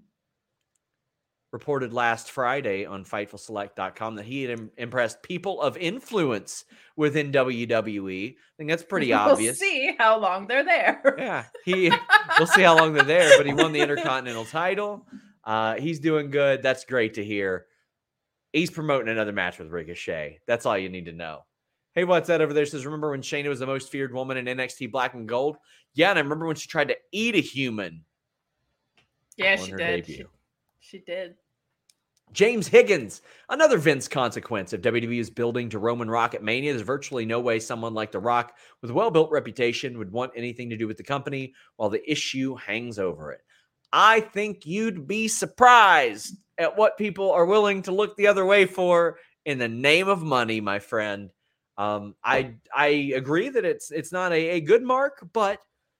Reported last Friday on FightfulSelect.com that he had impressed people of influence within WWE. I think that's pretty obvious.
We'll see how long they're there.
Yeah, we'll see how long they're there, but he won the Intercontinental title. He's doing good. That's great to hear. He's promoting another match with Ricochet. That's all you need to know. Hey, what's that over there? Says, remember when Shayna was the most feared woman in NXT Black and Gold? Yeah, and I remember when she tried to eat a human.
Yeah, she did. She did.
James Higgins, another Vince consequence. If WWE is building to Roman Rocket Mania, there's virtually no way someone like The Rock with a well-built reputation would want anything to do with the company while the issue hangs over it. I think you'd be surprised at what people are willing to look the other way for in the name of money, my friend. I agree that it's not a good mark, but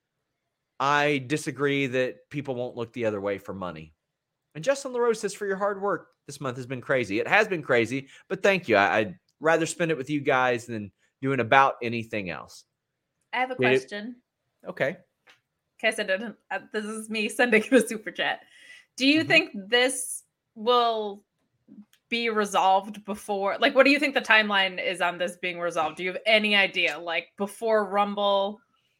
I disagree that people won't look the other way for money. And Justin LaRose says, for your hard work, this month has been crazy. It has been crazy, but thank you. I'd rather spend it with you guys than doing about anything else.
I have a question.
Okay.
Okay, so this is me sending him a super chat. Do you think this will be resolved before? Like, what do you think the timeline is on this being resolved? Do you have any idea? Like, before Rumble?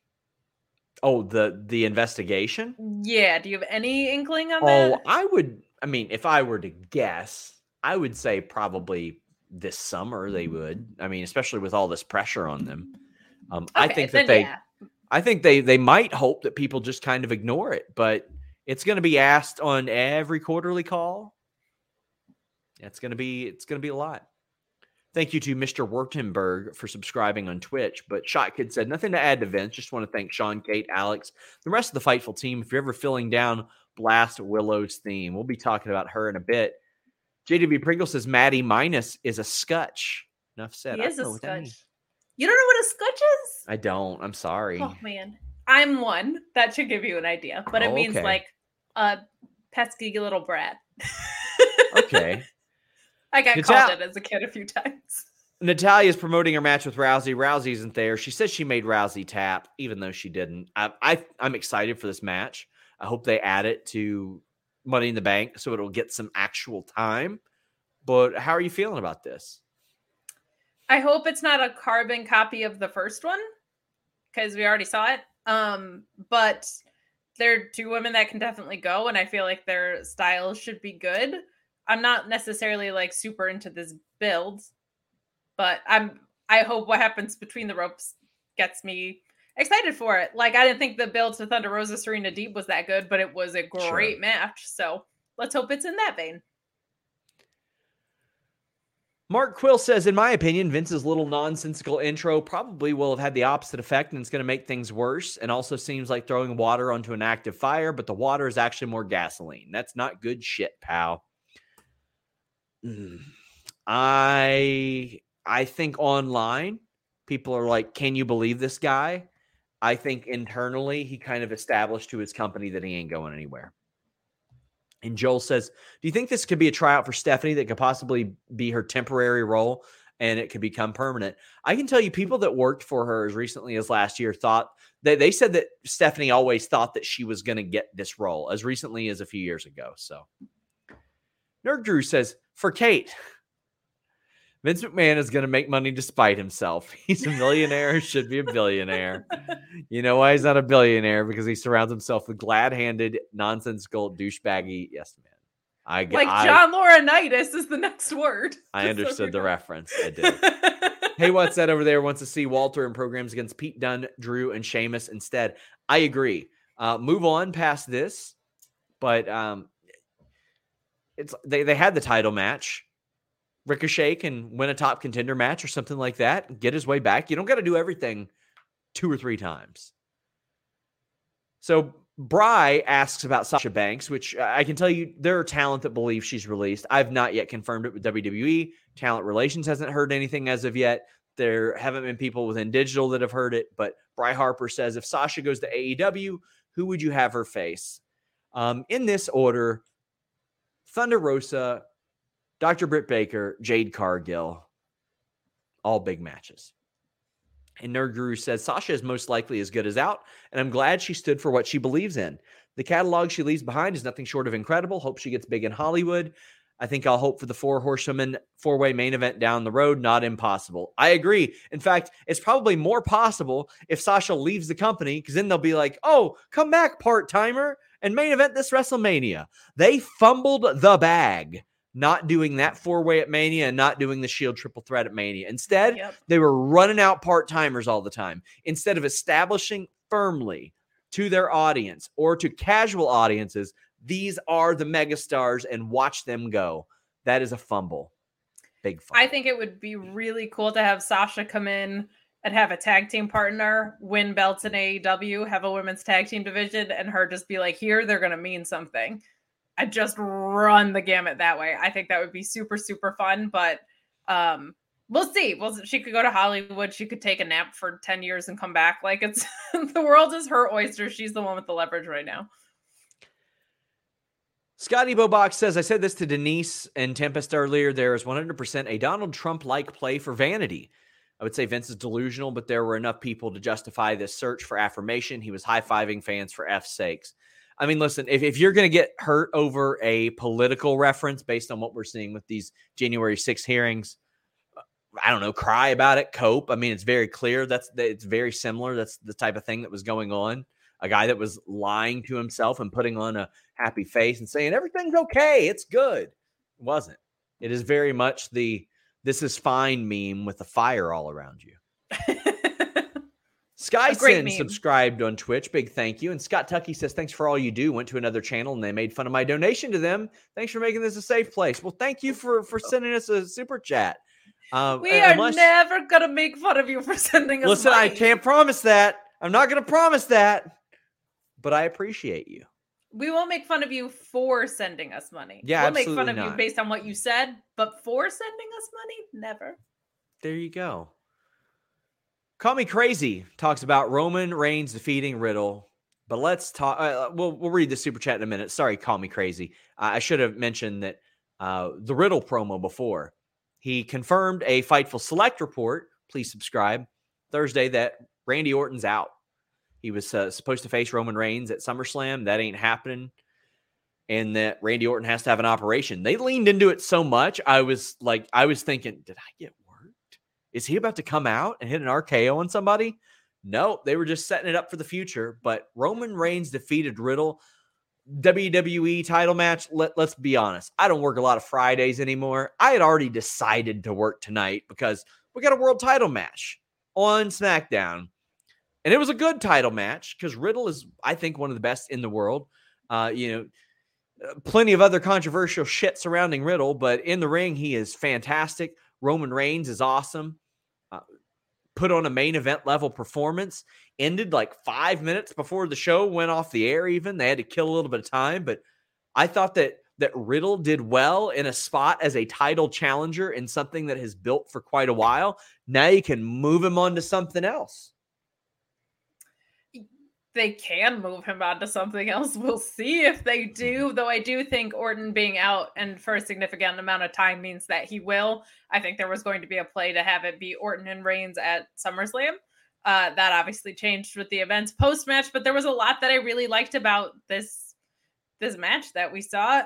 Oh, the investigation?
Yeah. Do you have any inkling on that?
I mean, if I were to guess, I would say probably this summer they would. I mean, especially with all this pressure on them. I think that I think they might hope that people just kind of ignore it, but it's going to be asked on every quarterly call. It's going to be a lot. Thank you to Mr. Wurtenberg for subscribing on Twitch. But Shot Kid said, nothing to add to Vince. Just want to thank Sean, Kate, Alex, the rest of the Fightful team. If you're ever feeling down, blast Willow's theme. We'll be talking about her in a bit. JW Pringle says Maddie Minus is a scutch. Enough said.
He is a scutch. You don't know what a scutch is?
I don't. I'm sorry.
Oh, man. I'm one. That should give you an idea. But it means like a pesky little brat.
Okay.
I got called it as a kid a few times.
Natalia's promoting her match with Rousey. Rousey isn't there. She says she made Rousey tap, even though she didn't. I'm excited for this match. I hope they add it to Money in the Bank so it'll get some actual time. But how are you feeling about this?
I hope it's not a carbon copy of the first one because we already saw it. But they're two women that can definitely go, and I feel like their styles should be good. I'm not necessarily like super into this build, but I hope what happens between the ropes gets me excited for it. Like, I didn't think the build to Thunder Rosa Serena Deeb was that good, but it was a great match. So let's hope it's in that vein.
Mark Quill says, in my opinion, Vince's little nonsensical intro probably will have had the opposite effect, and it's going to make things worse, and also seems like throwing water onto an active fire, but the water is actually more gasoline. That's not good shit, pal. I think online, people are like, can you believe this guy? I think internally, he kind of established to his company that he ain't going anywhere. And Joel says, do you think this could be a tryout for Stephanie that could possibly be her temporary role and it could become permanent? I can tell you people that worked for her as recently as last year thought that they said that Stephanie always thought that she was going to get this role as recently as a few years ago. So Nerd Drew says, for Kate, Vince McMahon is going to make money despite himself. He's a millionaire, should be a billionaire. You know why he's not a billionaire? Because he surrounds himself with glad-handed, nonsensical, douchebaggy yes men.
John Laurinaitis is the next word.
I understood the reference. I did. Hey, what's that over there? Wants to see Walter in programs against Pete Dunne, Drew, and Sheamus instead. I agree. Move on past this, but it's they had the title match. Ricochet can win a top contender match or something like that, get his way back. You don't got to do everything 2 or 3 times. So Bry asks about Sasha Banks, which I can tell you there are talent that believe she's released. I've not yet confirmed it with WWE. Talent Relations hasn't heard anything as of yet. There haven't been people within digital that have heard it, but Bry Harper says, if Sasha goes to AEW, who would you have her face? In this order, Thunder Rosa, Dr. Britt Baker, Jade Cargill, all big matches. And Nerd Guru says, Sasha is most likely as good as out, and I'm glad she stood for what she believes in. The catalog she leaves behind is nothing short of incredible. Hope she gets big in Hollywood. I think I'll hope for the 4 horsewomen 4-way main event down the road. Not impossible. I agree. In fact, it's probably more possible if Sasha leaves the company, because then they'll be like, oh, come back, part-timer, and main event this WrestleMania. They fumbled the bag not doing that 4-way at Mania and not doing the Shield triple threat at Mania. Instead, they were running out part-timers all the time. Instead of establishing firmly to their audience or to casual audiences, these are the megastars and watch them go. That is a fumble. Big fumble.
I think it would be really cool to have Sasha come in and have a tag team partner, win belts in AEW, have a women's tag team division, and her just be like, here, they're going to mean something. I just run the gamut that way. I think that would be super, super fun, but we'll see. She could go to Hollywood. She could take a nap for 10 years and come back. Like, it's the world is her oyster. She's the one with the leverage right now.
Scotty Bobox says, I said this to Denise and Tempest earlier. There is 100% a Donald Trump-like play for vanity. I would say Vince is delusional, but there were enough people to justify this search for affirmation. He was high-fiving fans for F's sakes. I mean, listen, if you're going to get hurt over a political reference based on what we're seeing with these January 6th hearings, I don't know, cry about it, cope. I mean, it's very clear. It's very similar. That's the type of thing that was going on. A guy that was lying to himself and putting on a happy face and saying, everything's okay, it's good. It wasn't. It is very much the this is fine meme with the fire all around you. Skysin subscribed on Twitch. Big thank you. And Scott Tucky says, thanks for all you do. Went to another channel and they made fun of my donation to them. Thanks for making this a safe place. Well, thank you for sending us a super chat.
We are never going to make fun of you for sending us
Listen,
money.
I can't promise that. I'm not going to promise that. But I appreciate you.
We won't make fun of you for sending us money.
Yeah,
we'll make fun of
not.
You based on what you said, but for sending us money, never.
There you go. Call Me Crazy talks about Roman Reigns defeating Riddle, but let's talk. We'll read the super chat in a minute. Sorry, Call Me Crazy. I should have mentioned that the Riddle promo before. he confirmed a Fightful Select report. Please subscribe. Thursday that Randy Orton's out. He was supposed to face Roman Reigns at SummerSlam. That ain't happening. And that Randy Orton has to have an operation. They leaned into it so much. I was thinking, did I get worked? Is he about to come out and hit an RKO on somebody? No, they were just setting it up for the future. But Roman Reigns defeated Riddle. WWE title match. Let's be honest. I don't work a lot of Fridays anymore. I had already decided to work tonight because we got a world title match on SmackDown. And it was a good title match because Riddle is, I think, one of the best in the world. Plenty of other controversial shit surrounding Riddle, but in the ring, he is fantastic. Roman Reigns is awesome. Put on a main event level performance. Ended like 5 minutes before the show went off the air even. They had to kill a little bit of time, but I thought that Riddle did well in a spot as a title challenger in something that has built for quite a while. Now you can move him on to something else.
They can move him on to something else. We'll see if they do, though I do think Orton being out and for a significant amount of time means that he will. I think there was going to be a play to have it be Orton and Reigns at SummerSlam. That obviously changed with the events post-match, but there was a lot that I really liked about this match that we saw.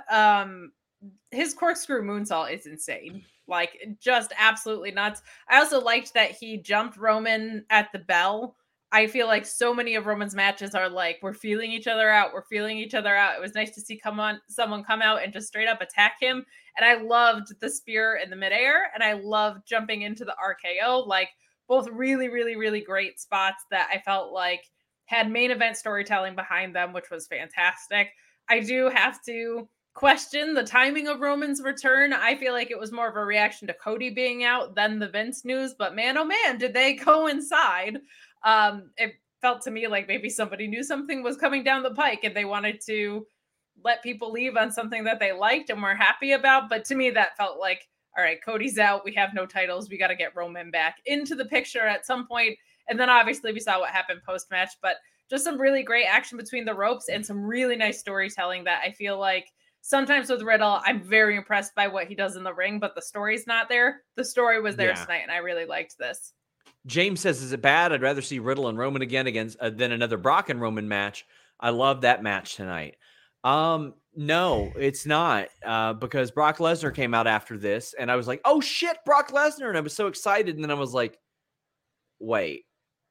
His corkscrew moonsault is insane. Like, just absolutely nuts. I also liked that he jumped Roman at the bell. I feel like so many of Roman's matches are like, we're feeling each other out. We're feeling each other out. It was nice to see someone come out and just straight up attack him. And I loved the spear in the midair. And I loved jumping into the RKO. Like, both really, really, really great spots that I felt like had main event storytelling behind them, which was fantastic. I do have to question the timing of Roman's return. I feel like it was more of a reaction to Cody being out than the Vince news. But man, oh man, did they coincide? It felt to me like maybe somebody knew something was coming down the pike and they wanted to let people leave on something that they liked and were happy about. But to me, that felt like, all right, Cody's out. We have no titles. We got to get Roman back into the picture at some point. And then obviously we saw what happened post-match, but just some really great action between the ropes and some really nice storytelling that I feel like sometimes with Riddle, I'm very impressed by what he does in the ring, but the story's not there. The story was there tonight, and I really liked this.
James says, is it bad? I'd rather see Riddle and Roman again than another Brock and Roman match. I love that match tonight. No, it's not, because Brock Lesnar came out after this, and I was like, oh shit, Brock Lesnar, and I was so excited, and then I was like, wait,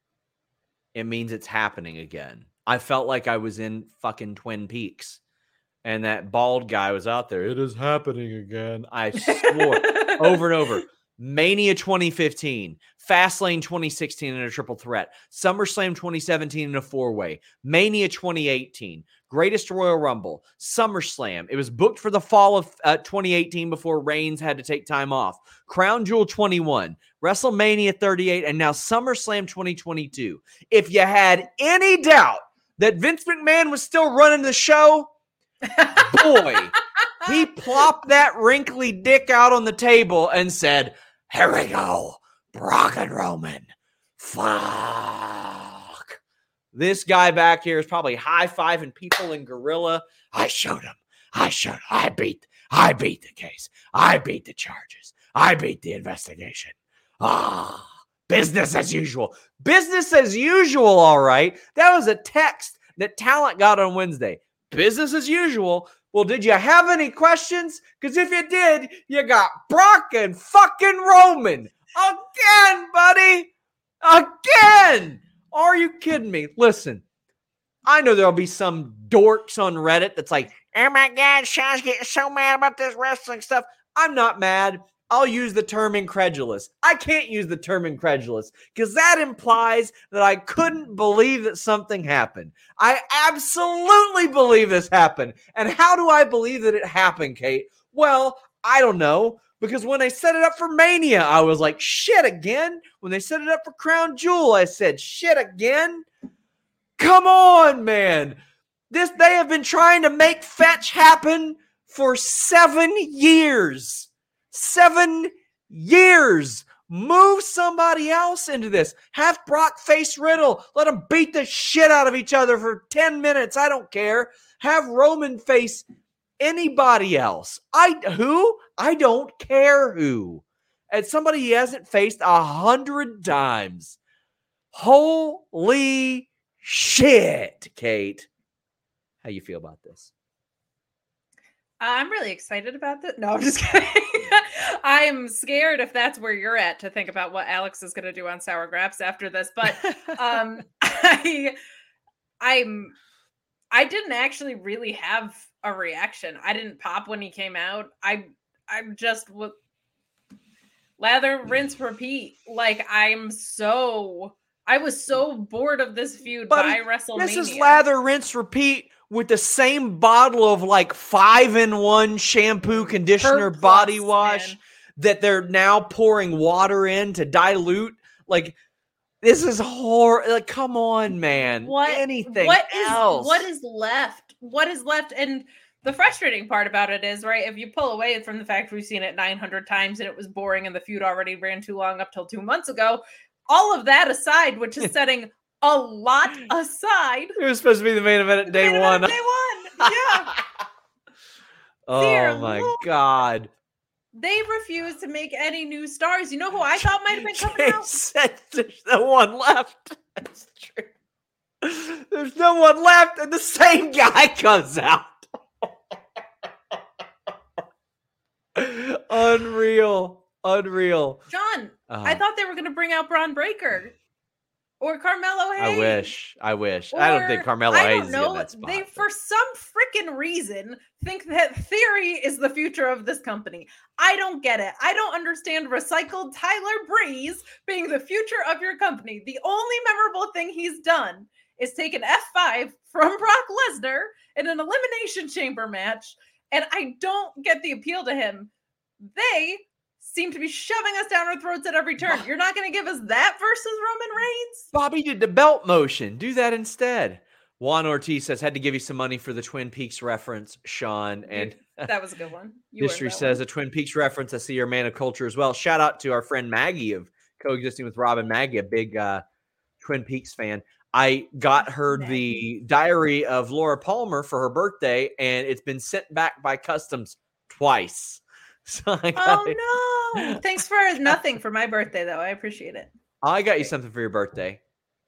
it means it's happening again. I felt like I was in fucking Twin Peaks, and that bald guy was out there. It is happening again. I swore over and over. Mania 2015, Fastlane 2016 in a triple threat, SummerSlam 2017 in a four-way, Mania 2018, Greatest Royal Rumble, SummerSlam. It was booked for the fall of 2018 before Reigns had to take time off. Crown Jewel 21, WrestleMania 38, and now SummerSlam 2022. If you had any doubt that Vince McMahon was still running the show, boy, he plopped that wrinkly dick out on the table and said, here we go, Brock and Roman. Fuck. This guy back here is probably high-fiving people in Gorilla. I showed him. I beat the case. I beat the charges. I beat the investigation. Business as usual. Business as usual, all right. That was a text that Talent got on Wednesday. Business as usual. Well, did you have any questions? Because if you did, you got Brock and fucking Roman. Again, buddy. Again. Are you kidding me? Listen, I know there'll be some dorks on Reddit that's like, oh my God, Sean's getting so mad about this wrestling stuff. I'm not mad. I'll use the term incredulous. I can't use the term incredulous because that implies that I couldn't believe that something happened. I absolutely believe this happened. And how do I believe that it happened, Kate? Well, I don't know. Because when they set it up for Mania, I was like, shit again. When they set it up for Crown Jewel, I said, shit again. Come on, man. They have been trying to make fetch happen for 7 years. 7 years. Move somebody else into this. Have Brock face Riddle. Let them beat the shit out of each other for 10 minutes. I don't care. Have Roman face anybody else. Who? I don't care who. at somebody he hasn't faced 100 times. Holy shit, Kate. How you feel about this?
I'm really excited about this. No, I'm just kidding. I'm scared if that's where you're at to think about what Alex is going to do on Sour Graps after this. But I didn't actually really have a reaction. I didn't pop when he came out. I'm just lather, rinse, repeat. Like I was so bored of this feud by WrestleMania.
This is lather, rinse, repeat with the same bottle of like 5-in-1 shampoo, conditioner, body wash that they're now pouring water in to dilute. Like, this is horrible. Like, come on, man. What else?
What is left? What is left? And the frustrating part about it is, right, if you pull away from the fact we've seen it 900 times and it was boring and the feud already ran too long up till 2 months ago, all of that aside, which is setting a lot aside.
It was supposed to be the main event at day one.
Yeah.
Oh my God.
They refuse to make any new stars. You know who I thought might have been coming out?
Said there's no one left. That's true. There's no one left, and the same guy comes out. Unreal.
John, I thought they were going to bring out Braun Breaker. Or Carmelo Hayes.
I wish. I don't think Carmelo Hayes is in that spot.
They, for some freaking reason, think that Theory is the future of this company. I don't get it. I don't understand recycled Tyler Breeze being the future of your company. The only memorable thing he's done is take an F5 from Brock Lesnar in an Elimination Chamber match, and I don't get the appeal to him. They seem to be shoving us down our throats at every turn. You're not going to give us that versus Roman Reigns?
Bobby did the belt motion. Do that instead. Juan Ortiz says, had to give you some money for the Twin Peaks reference, Sean. And
that was a good one.
Mystery says, a Twin Peaks reference. I see you're a man of culture as well. Shout out to our friend Maggie of Coexisting with Rob and Maggie, a big Twin Peaks fan. I got her the diary of Laura Palmer for her birthday, and it's been sent back by customs twice. So
no. Thanks for nothing for my birthday, though. I appreciate it.
I got you something for your birthday.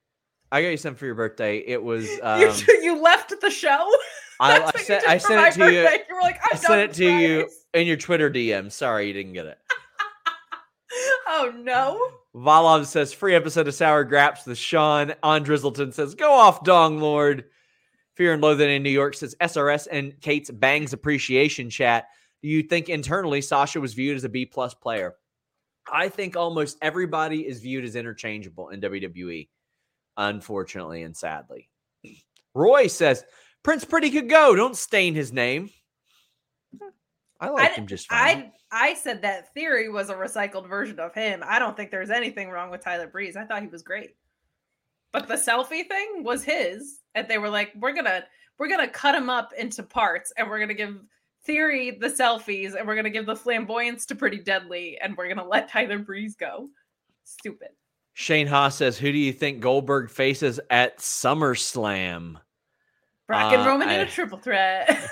It was
you left the show.
I sent it to you.
You were like, I
sent it to you in your Twitter DM. Sorry you didn't get it.
Oh no.
Valov says free episode of Sour Graps with Sean. On Drizzleton says go off, Dong Lord. Fear and Loathing in New York says SRS and Kate's Bangs Appreciation Chat. Do you think internally Sasha was viewed as a B+ player? I think almost everybody is viewed as interchangeable in WWE, unfortunately and sadly. Roy says, Prince Pretty could go. Don't stain his name. I like him just fine.
I said that Theory was a recycled version of him. I don't think there's anything wrong with Tyler Breeze. I thought he was great. But the selfie thing was his. And they were like, we're gonna cut him up into parts, and we're gonna give Theory the selfies, and we're going to give the flamboyance to Pretty Deadly, and we're going to let Tyler Breeze go. Stupid.
Shane Haas says, who do you think Goldberg faces at SummerSlam?
Brock and Roman in a triple threat.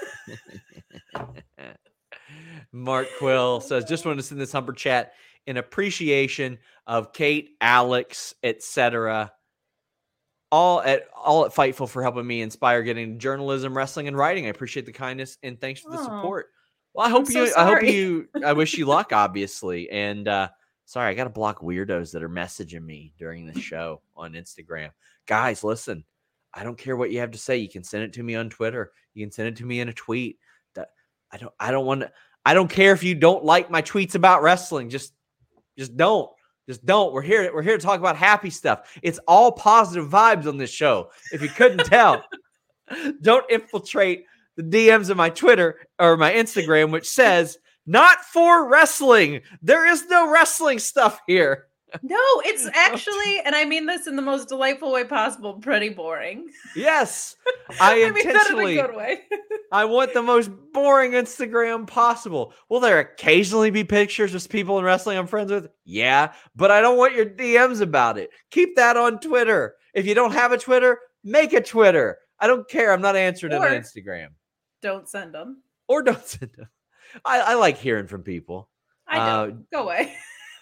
Mark Quill says, just wanted to send this Humper chat in appreciation of Kate, Alex, etc. All at Fightful for helping me inspire getting into journalism, wrestling, and writing. I appreciate the kindness and thanks for the support. Well, I wish you luck, obviously. And sorry, I got to block weirdos that are messaging me during the show on Instagram. Guys, listen, I don't care what you have to say. You can send it to me on Twitter. You can send it to me in a tweet. I don't care if you don't like my tweets about wrestling. Just don't. Just don't. We're here to talk about happy stuff. It's all positive vibes on this show. If you couldn't tell, don't infiltrate the DMs of my Twitter or my Instagram, which says, not for wrestling. There is no wrestling stuff here.
No, it's actually, and I mean this in the most delightful way possible, pretty boring.
Yes. I intentionally,
mean that in a good way.
I want the most boring Instagram possible. Will there occasionally be pictures of people in wrestling I'm friends with? Yeah, but I don't want your DMs about it. Keep that on Twitter. If you don't have a Twitter, make a Twitter. I don't care. I'm not answering it on Instagram.
Don't send them.
Or don't send them. I like hearing from people.
I don't. Go away.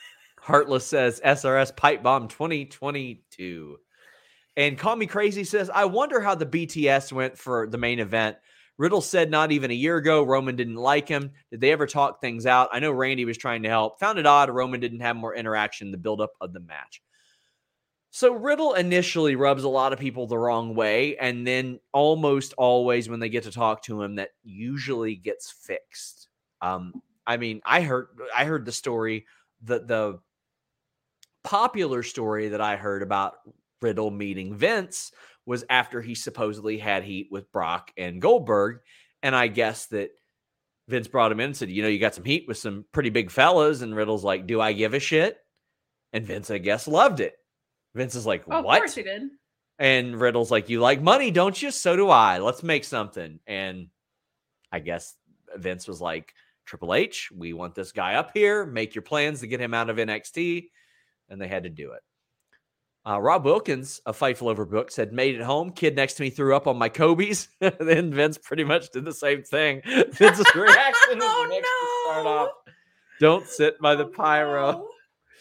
Heartless says SRS Pipe Bomb 2022. And Call Me Crazy says, I wonder how the BTS went for the main event. Riddle said not even a year ago Roman didn't like him. Did they ever talk things out? I know Randy was trying to help. Found it odd Roman didn't have more interaction in the buildup of the match. So Riddle initially rubs a lot of people the wrong way, and then almost always when they get to talk to him, that usually gets fixed. I mean, I heard the story, the popular story that I heard about Riddle meeting Vince was after he supposedly had heat with Brock and Goldberg. And I guess that Vince brought him in and said, you got some heat with some pretty big fellas. And Riddle's like, do I give a shit? And Vince, I guess, loved it. Vince is like, what? Of
course he did.
And Riddle's like, you like money, don't you? So do I. Let's make something. And I guess Vince was like, Triple H, we want this guy up here. Make your plans to get him out of NXT. And they had to do it. Rob Wilkins, a Fightful Overbook, said, made it home. Kid next to me threw up on my Kobe's. Then Vince pretty much did the same thing. Vince's reaction is next to start off. Don't sit by the pyro.
No.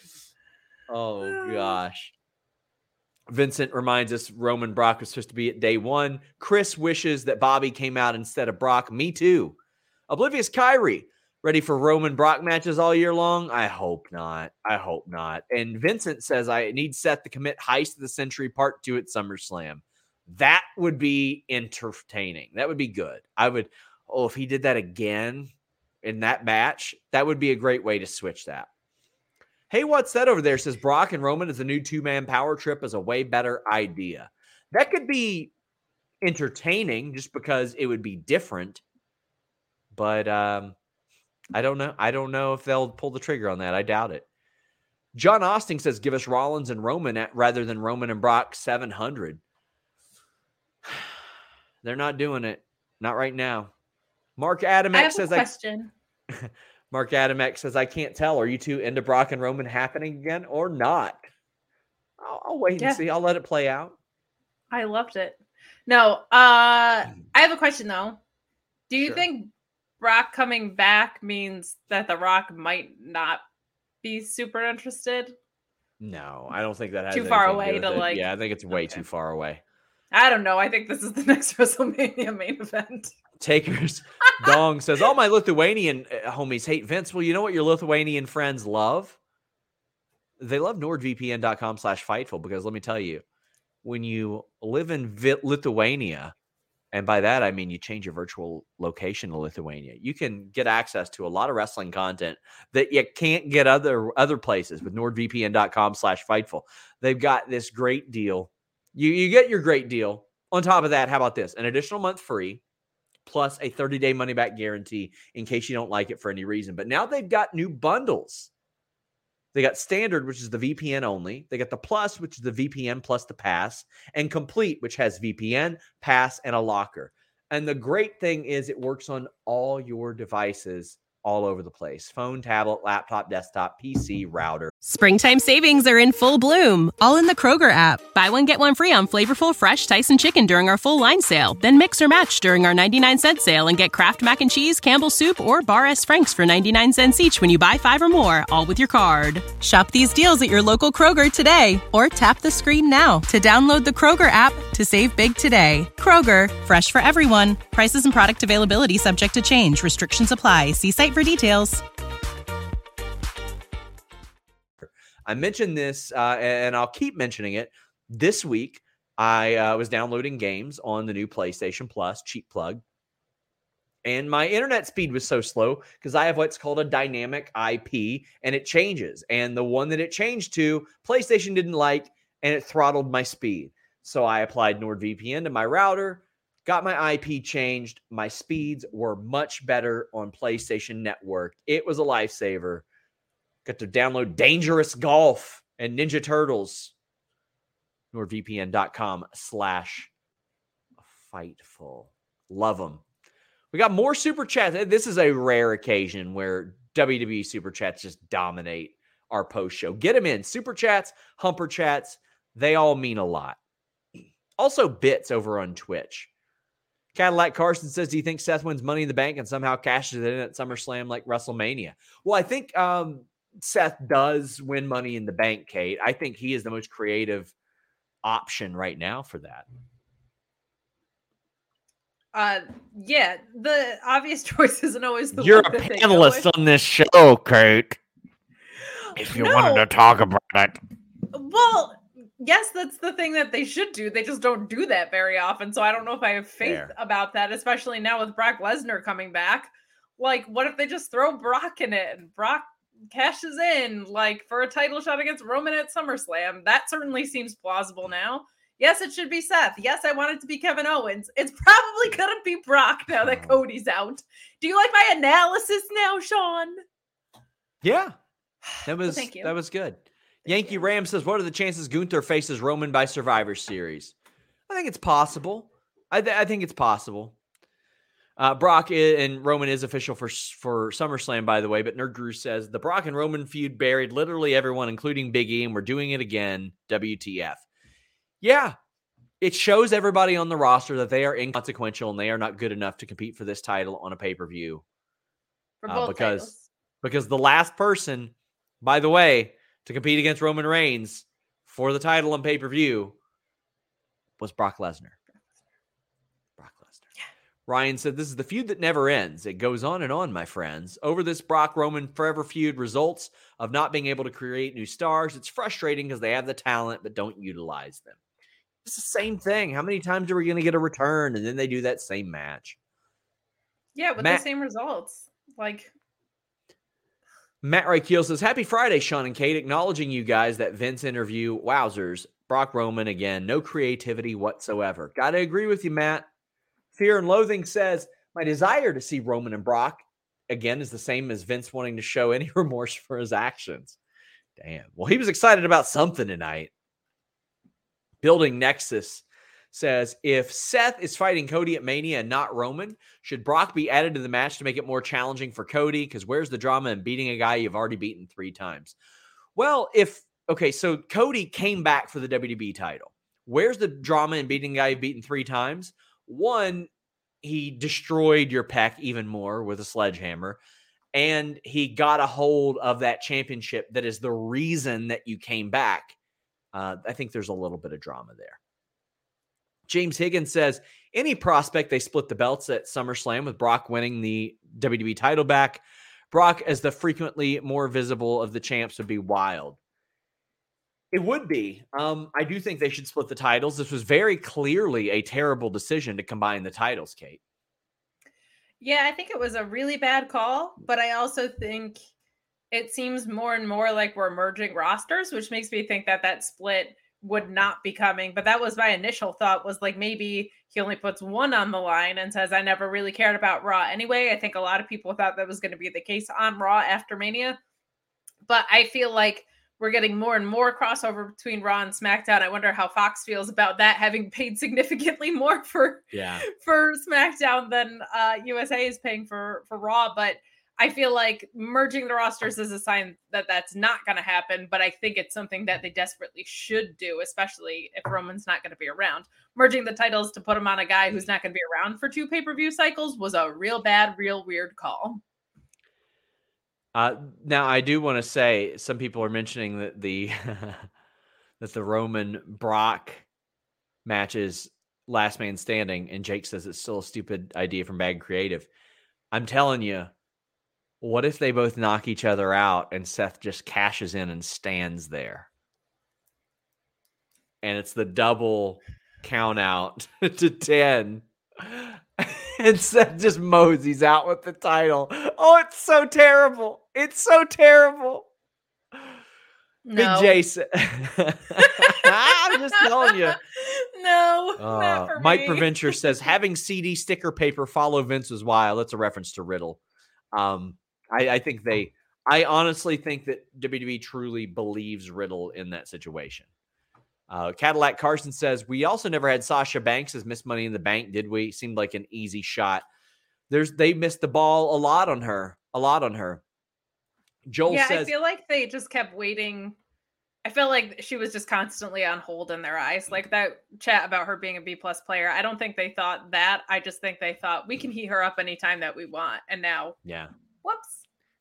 Oh, gosh. Vincent reminds us Roman Brock was supposed to be at day one. Chris wishes that Bobby came out instead of Brock. Me too. Oblivious Kyrie. Ready for Roman Brock matches all year long? I hope not. And Vincent says, I need Seth to commit Heist of the Century Part 2 at SummerSlam. That would be entertaining. That would be good. If he did that again in that match, that would be a great way to switch that. Hey, what's that over there? Says Brock and Roman as a new two-man power trip is a way better idea. That could be entertaining just because it would be different. But I don't know. I don't know if they'll pull the trigger on that. I doubt it. John Austin says, give us Rollins and Roman rather than Roman and Brock 700. They're not doing it. Not right now. Mark Adamek says,
question.
Mark Adamek says, I can't tell. Are you two into Brock and Roman happening again or not? I'll wait and see. I'll let it play out.
I loved it. No, I have a question though. Do you think Brock coming back means that The Rock might not be super interested?
No, I don't think that has
too far away to like.
Yeah, I think it's way too far away.
I don't know. I think this is the next WrestleMania main event.
Taker's Dong says, all my Lithuanian homies hate Vince. Well, you know what your Lithuanian friends love? They love NordVPN.com/Fightful because let me tell you, when you live in Lithuania, and by that, I mean you change your virtual location to Lithuania, you can get access to a lot of wrestling content that you can't get other places with NordVPN.com/Fightful. They've got this great deal. You get your great deal. On top of that, how about this? An additional month free, plus a 30-day money-back guarantee in case you don't like it for any reason. But now they've got new bundles. They got Standard, which is the VPN only. They got the Plus, which is the VPN plus the Pass. And Complete, which has VPN, Pass, and a locker. And the great thing is it works on all your devices all over the place. Phone, tablet, laptop, desktop, PC, router.
Springtime savings are in full bloom, all in the Kroger app. Buy one, get one free on flavorful, fresh Tyson chicken during our full line sale. Then mix or match during our 99-cent sale and get Kraft Mac and Cheese, Campbell's Soup, or Bar S. Frank's for 99 cents each when you buy 5 or more, all with your card. Shop these deals at your local Kroger today, or tap the screen now to download the Kroger app to save big today. Kroger, fresh for everyone. Prices and product availability subject to change. Restrictions apply. See site for details.
I mentioned this, and I'll keep mentioning it. This week, I was downloading games on the new PlayStation Plus, cheap plug. And my internet speed was so slow because I have what's called a dynamic IP, and it changes. And the one that it changed to, PlayStation didn't like, and it throttled my speed. So I applied NordVPN to my router, got my IP changed. My speeds were much better on PlayStation Network. It was a lifesaver. Got to download Dangerous Golf and Ninja Turtles. NordVPN.com/Fightful. Love them. We got more Super Chats. This is a rare occasion where WWE Super Chats just dominate our post show. Get them in. Super Chats, Humper Chats. They all mean a lot. Also, bits over on Twitch. Cadillac Carson says, do you think Seth wins Money in the Bank and somehow cashes it in at SummerSlam like WrestleMania? Well, I think Seth does win Money in the Bank, Kate. I think he is the most creative option right now for that.
Yeah, the obvious choice isn't always the
You're
one
a
that they
panelist on this show, Kate. If you wanted to talk about it.
Well, yes, that's the thing that they should do. They just don't do that very often. So I don't know if I have faith about that, especially now with Brock Lesnar coming back. Like, what if they just throw Brock in it and Brock cashes in, like, for a title shot against Roman at SummerSlam? That certainly seems plausible now. Yes, it should be Seth. Yes, I want it to be Kevin Owens. It's probably going to be Brock now that Cody's out. Do you like my analysis now, Sean?
Yeah. That was
thank you.
That was good. Yankee Ram says, what are the chances Gunther faces Roman by Survivor Series? I think it's possible. I think it's possible. Brock and Roman is official for SummerSlam, by the way, but Nerd Guru says, the Brock and Roman feud buried literally everyone, including Big E, and we're doing it again. WTF. Yeah, it shows everybody on the roster that they are inconsequential and they are not good enough to compete for this title on a pay-per-view.
For both titles.
Because the last person, by the way, to compete against Roman Reigns for the title on pay-per-view was Brock Lesnar.
Yeah.
Ryan said, this is the feud that never ends. It goes on and on, my friends. Over this Brock-Roman forever feud results of not being able to create new stars. It's frustrating because they have the talent but don't utilize them. It's the same thing. How many times are we going to get a return and then they do that same match?
Yeah, with the same results. Like...
Matt Rykeel says, happy Friday, Sean and Kate. Acknowledging you guys that Vince interview. Wowzers. Brock Roman again. No creativity whatsoever. Got to agree with you, Matt. Fear and Loathing says, my desire to see Roman and Brock again is the same as Vince wanting to show any remorse for his actions. Damn. Well, he was excited about something tonight. Building Nexus says, if Seth is fighting Cody at Mania and not Roman, should Brock be added to the match to make it more challenging for Cody? Because where's the drama in beating a guy you've already beaten 3 times? Well, so Cody came back for the WWE title. Where's the drama in beating a guy you've beaten 3 times? One, he destroyed your pec even more with a sledgehammer, and he got a hold of that championship that is the reason that you came back. I think there's a little bit of drama there. James Higgins says, any prospect they split the belts at SummerSlam with Brock winning the WWE title back, Brock as the frequently more visible of the champs would be wild. It would be. I do think they should split the titles. This was very clearly a terrible decision to combine the titles, Kate.
Yeah, I think it was a really bad call, but I also think it seems more and more like we're merging rosters, which makes me think that split would not be coming. But that was my initial thought, was like maybe he only puts one on the line and says, I never really cared about Raw anyway. I think a lot of people thought that was going to be the case on Raw after Mania. But I feel like we're getting more and more crossover between Raw and SmackDown. I wonder how Fox feels about that, having paid significantly more for SmackDown than USA is paying for Raw. But I feel like merging the rosters is a sign that that's not going to happen, but I think it's something that they desperately should do, especially if Roman's not going to be around. Merging the titles to put him on a guy who's not going to be around for 2 pay-per-view cycles was a real bad, real weird call.
Now, I do want to say, some people are mentioning that the Roman Brock match is last man standing, and Jake says it's still a stupid idea from Bad Creative. I'm telling you, what if they both knock each other out and Seth just cashes in and stands there? And it's the double count out to 10. And Seth just moseys out with the title. Oh, it's so terrible. It's so terrible.
No.
Big Jason. I'm just telling you.
No, not for
Mike
me.
Preventure says, having CD sticker paper follow Vince was wild. That's a reference to Riddle. I honestly think that WWE truly believes Riddle in that situation. Cadillac Carson says, we also never had Sasha Banks as Miss Money in the Bank, did we? Seemed like an easy shot. They missed the ball a lot on her. Joel says,
I feel like they just kept waiting. I feel like she was just constantly on hold in their eyes. Like that chat about her being a B+ player. I don't think they thought that. I just think they thought we can heat her up anytime that we want. And now,
yeah.
Whoops.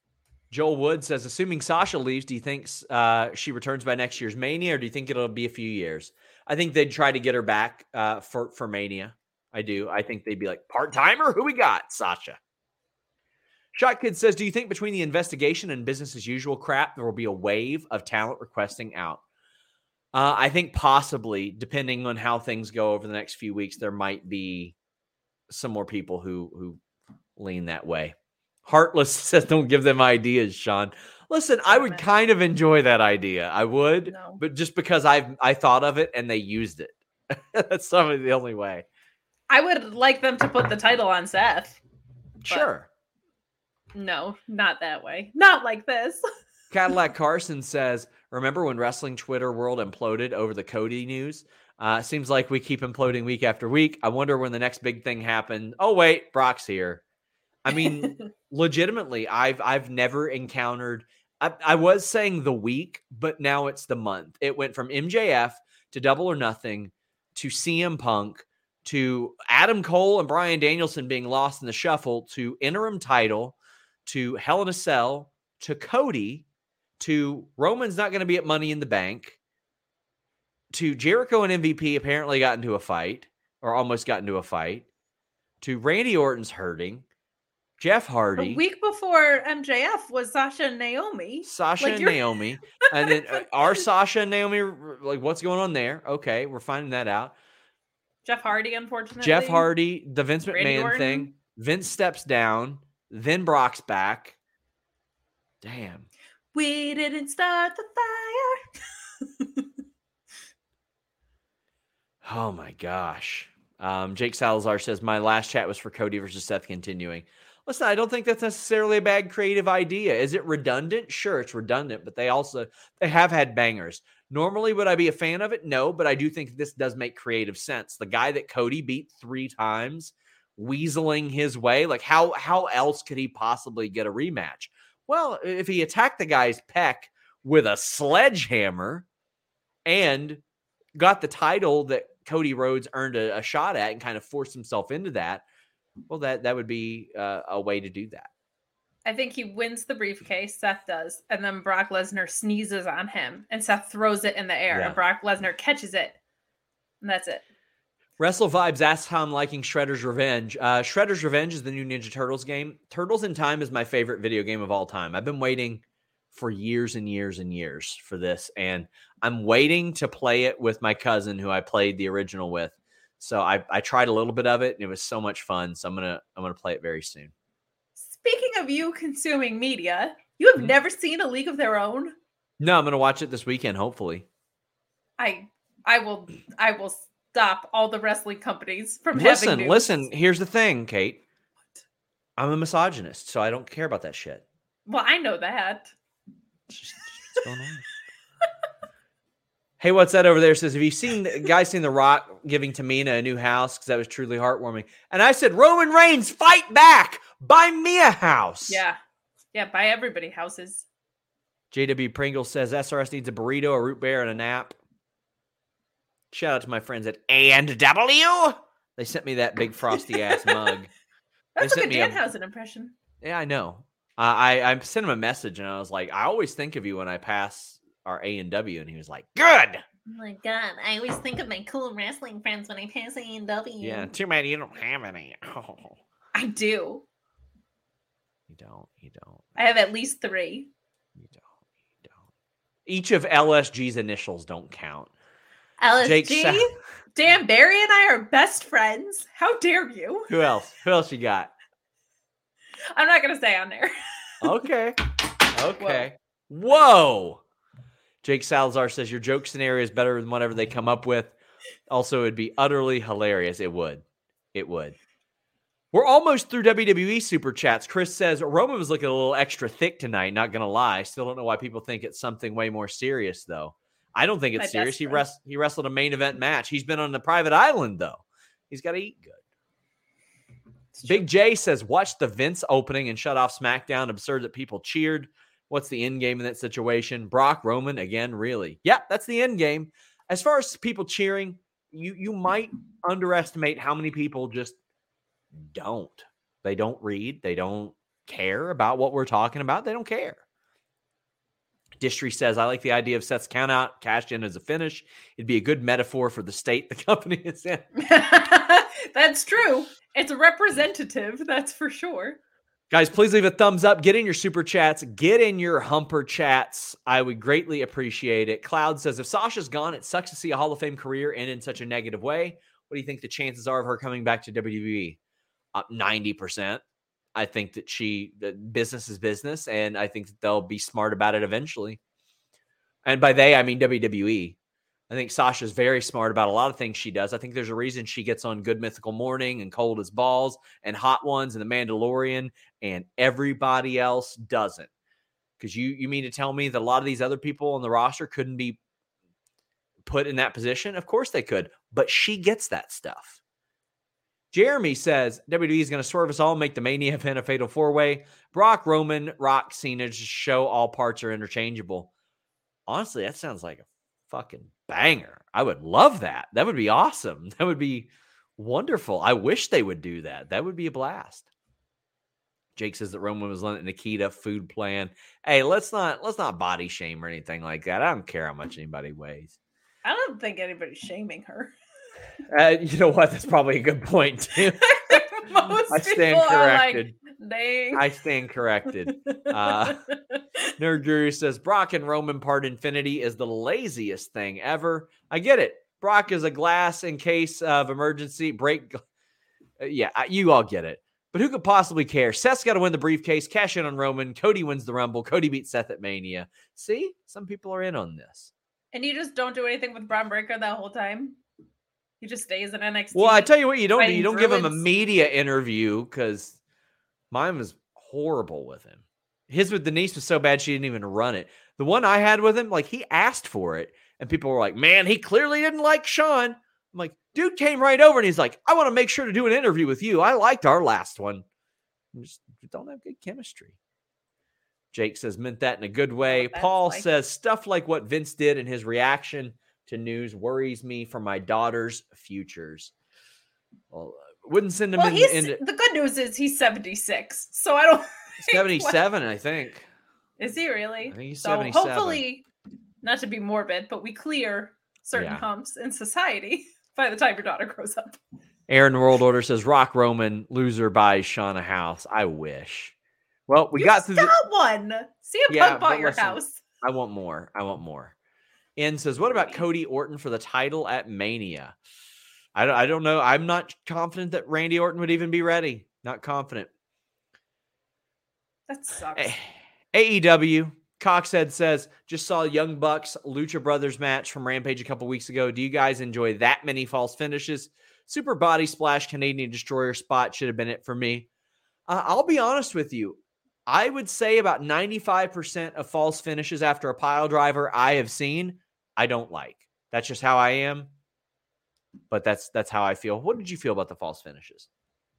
Joel Wood says, assuming Sasha leaves, do you think she returns by next year's Mania, or do you think it'll be a few years? I think they'd try to get her back for Mania. I do. I think they'd be like, part-timer? Who we got? Sasha. Shot Kid says, do you think between the investigation and business as usual crap, there will be a wave of talent requesting out? I think possibly, depending on how things go over the next few weeks, there might be some more people who lean that way. Heartless says, don't give them ideas, Sean. Listen, I would kind of enjoy that idea. I would, but just because I thought of it and they used it. That's probably the only way.
I would like them to put the title on Seth.
Sure.
No, not that way. Not like this.
Cadillac Carson says, remember when wrestling Twitter world imploded over the Cody news? Seems like we keep imploding week after week. I wonder when the next big thing happened. Oh, wait, Brock's here. I mean, legitimately, I've never encountered, I was saying the week, but now it's the month. It went from MJF to Double or Nothing to CM Punk to Adam Cole and Bryan Danielson being lost in the shuffle to interim title to Hell in a Cell to Cody to Roman's not going to be at Money in the Bank to Jericho and MVP apparently got into a fight or almost got into a fight to Randy Orton's hurting. Jeff Hardy.
A week before MJF was Sasha and Naomi.
Naomi. And then are Sasha and Naomi, like, what's going on there? Okay, we're finding that out.
Jeff Hardy, unfortunately.
Jeff Hardy, the Vince McMahon thing. Vince steps down. Then Brock's back. Damn.
We didn't start the fire.
Oh, my gosh. Jake Salazar says, my last chat was for Cody versus Seth continuing. Listen, I don't think that's necessarily a bad creative idea. Is it redundant? Sure, it's redundant, but they have had bangers. Normally, would I be a fan of it? No, but I do think this does make creative sense. The guy that Cody beat 3 times, weaseling his way, like how else could he possibly get a rematch? Well, if he attacked the guy's pec with a sledgehammer and got the title that Cody Rhodes earned a shot at and kind of forced himself into that, well, that would be a way to do that.
I think he wins the briefcase, Seth does, and then Brock Lesnar sneezes on him, and Seth throws it in the air, and Brock Lesnar catches it, and that's it.
Wrestle Vibes asks how I'm liking Shredder's Revenge. Shredder's Revenge is the new Ninja Turtles game. Turtles in Time is my favorite video game of all time. I've been waiting for years and years and years for this, and I'm waiting to play it with my cousin who I played the original with. So I tried a little bit of it, and it was so much fun. So I'm gonna play it very soon.
Speaking of you consuming media, you have never seen A League of Their Own?
No, I'm gonna watch it this weekend, hopefully.
I will stop all the wrestling companies from having news.
Listen, here's the thing, Kate. I'm a misogynist, so I don't care about that shit.
Well, I know that.
What's going on? Hey, what's that over there? Says, have you seen The Rock giving Tamina a new house? Because that was truly heartwarming. And I said, Roman Reigns, fight back. Buy me a house.
Yeah, buy everybody houses.
JW Pringle says, SRS needs a burrito, a root beer, and a nap. Shout out to my friends at A&W. They sent me that big frosty-ass mug.
That's like a Danhausen impression.
Yeah, I know. I sent him a message, and I was like, I always think of you when I pass our A&W, and he was like, good.
Oh my God, I always think of my cool wrestling friends when I pass A&W.
Yeah, too bad you don't have any. Oh.
I do.
You don't.
I have at least 3.
You don't. Each of LSG's initials don't count.
LSG? Damn, Barry and I are best friends. How dare you?
Who else? Who else you got?
I'm not going to say on there.
Okay. Whoa. Jake Salazar says, your joke scenario is better than whatever they come up with. Also, it'd be utterly hilarious. It would. We're almost through WWE Super Chats. Chris says, Roman was looking a little extra thick tonight, not going to lie. Still don't know why people think it's something way more serious, though. I don't think it's serious. He wrestled a main event match. He's been on the private island, though. He's got to eat good. Big J says, watch the Vince opening and shut off SmackDown. Absurd that people cheered. What's the end game in that situation? Brock, Roman, again, really? Yeah, that's the end game. As far as people cheering, you might underestimate how many people just don't. They don't read. They don't care about what we're talking about, they don't care. Distry says, I like the idea of Seth's count out, cashed in as a finish. It'd be a good metaphor for the state the company is in.
That's true. It's representative, that's for sure.
Guys, please leave a thumbs up. Get in your super chats. Get in your humper chats. I would greatly appreciate it. Cloud says, if Sasha's gone, it sucks to see a Hall of Fame career end in such a negative way. What do you think the chances are of her coming back to WWE? 90%. I think that business is business, and I think that they'll be smart about it eventually. And by they, I mean WWE. I think Sasha's very smart about a lot of things she does. I think there's a reason she gets on Good Mythical Morning and Cold as Balls and Hot Ones and The Mandalorian, and everybody else doesn't. Because you mean to tell me that a lot of these other people on the roster couldn't be put in that position? Of course they could, but she gets that stuff. Jeremy says, WWE is going to swerve us all, make the Mania event a fatal four-way. Brock, Roman, Rock, Cena, just show all parts are interchangeable. Honestly, that sounds like a fucking banger. I would love that. That would be awesome. That would be wonderful. I wish they would do that. That would be a blast. Jake says that Roman was letting Nikita food plan. Hey, let's not body shame or anything like that. I don't care how much anybody weighs.
I don't think anybody's shaming her.
You know what? That's probably a good point, too. I stand corrected.
Like, dang.
I stand corrected. Nerd Guru says Brock and Roman part infinity is the laziest thing ever. I get it. Brock is a glass in case of emergency break. Yeah, you all get it. But who could possibly care? Seth's got to win the briefcase, cash in on Roman. Cody wins the Rumble. Cody beats Seth at Mania. See? Some people are in on this.
And you just don't do anything with Braun Breaker that whole time? He just stays in NXT.
Well, I tell you what, you don't do. You don't give him a
druids.
media interview because mine was horrible with him. His with Denise was so bad she didn't even run it. The one I had with him, like he asked for it, and people were like, "Man, he clearly didn't like Sean." I'm like, "Dude came right over and he's like, I want to make sure to do an interview with you. I liked our last one. We just don't have good chemistry." Jake says, meant that in a good way. Paul says, stuff like what Vince did in his reaction to news worries me for my daughter's futures. Well, wouldn't send him into...
The good news is he's 76, so I don't...
77, I think.
Is he really?
I think he's
so
77.
Hopefully, not to be morbid, but we clear certain humps in society by the time your daughter grows up.
Aaron World Order says, Rock Roman, loser buys Shauna house. I wish. Well, we got through
one. CM Punk bought your house.
I want more. N says, what about Cody Orton for the title at Mania? I don't know. I'm not confident that Randy Orton would even be ready. Not confident.
That sucks.
AEW, Coxhead says, just saw Young Bucks Lucha Brothers match from Rampage a couple weeks ago. Do you guys enjoy that many false finishes? Super Body Splash Canadian Destroyer spot should have been it for me. I'll be honest with you. I would say about 95% of false finishes after a pile driver I have seen, I don't like. That's just how I am. But that's how I feel. What did you feel about the false finishes?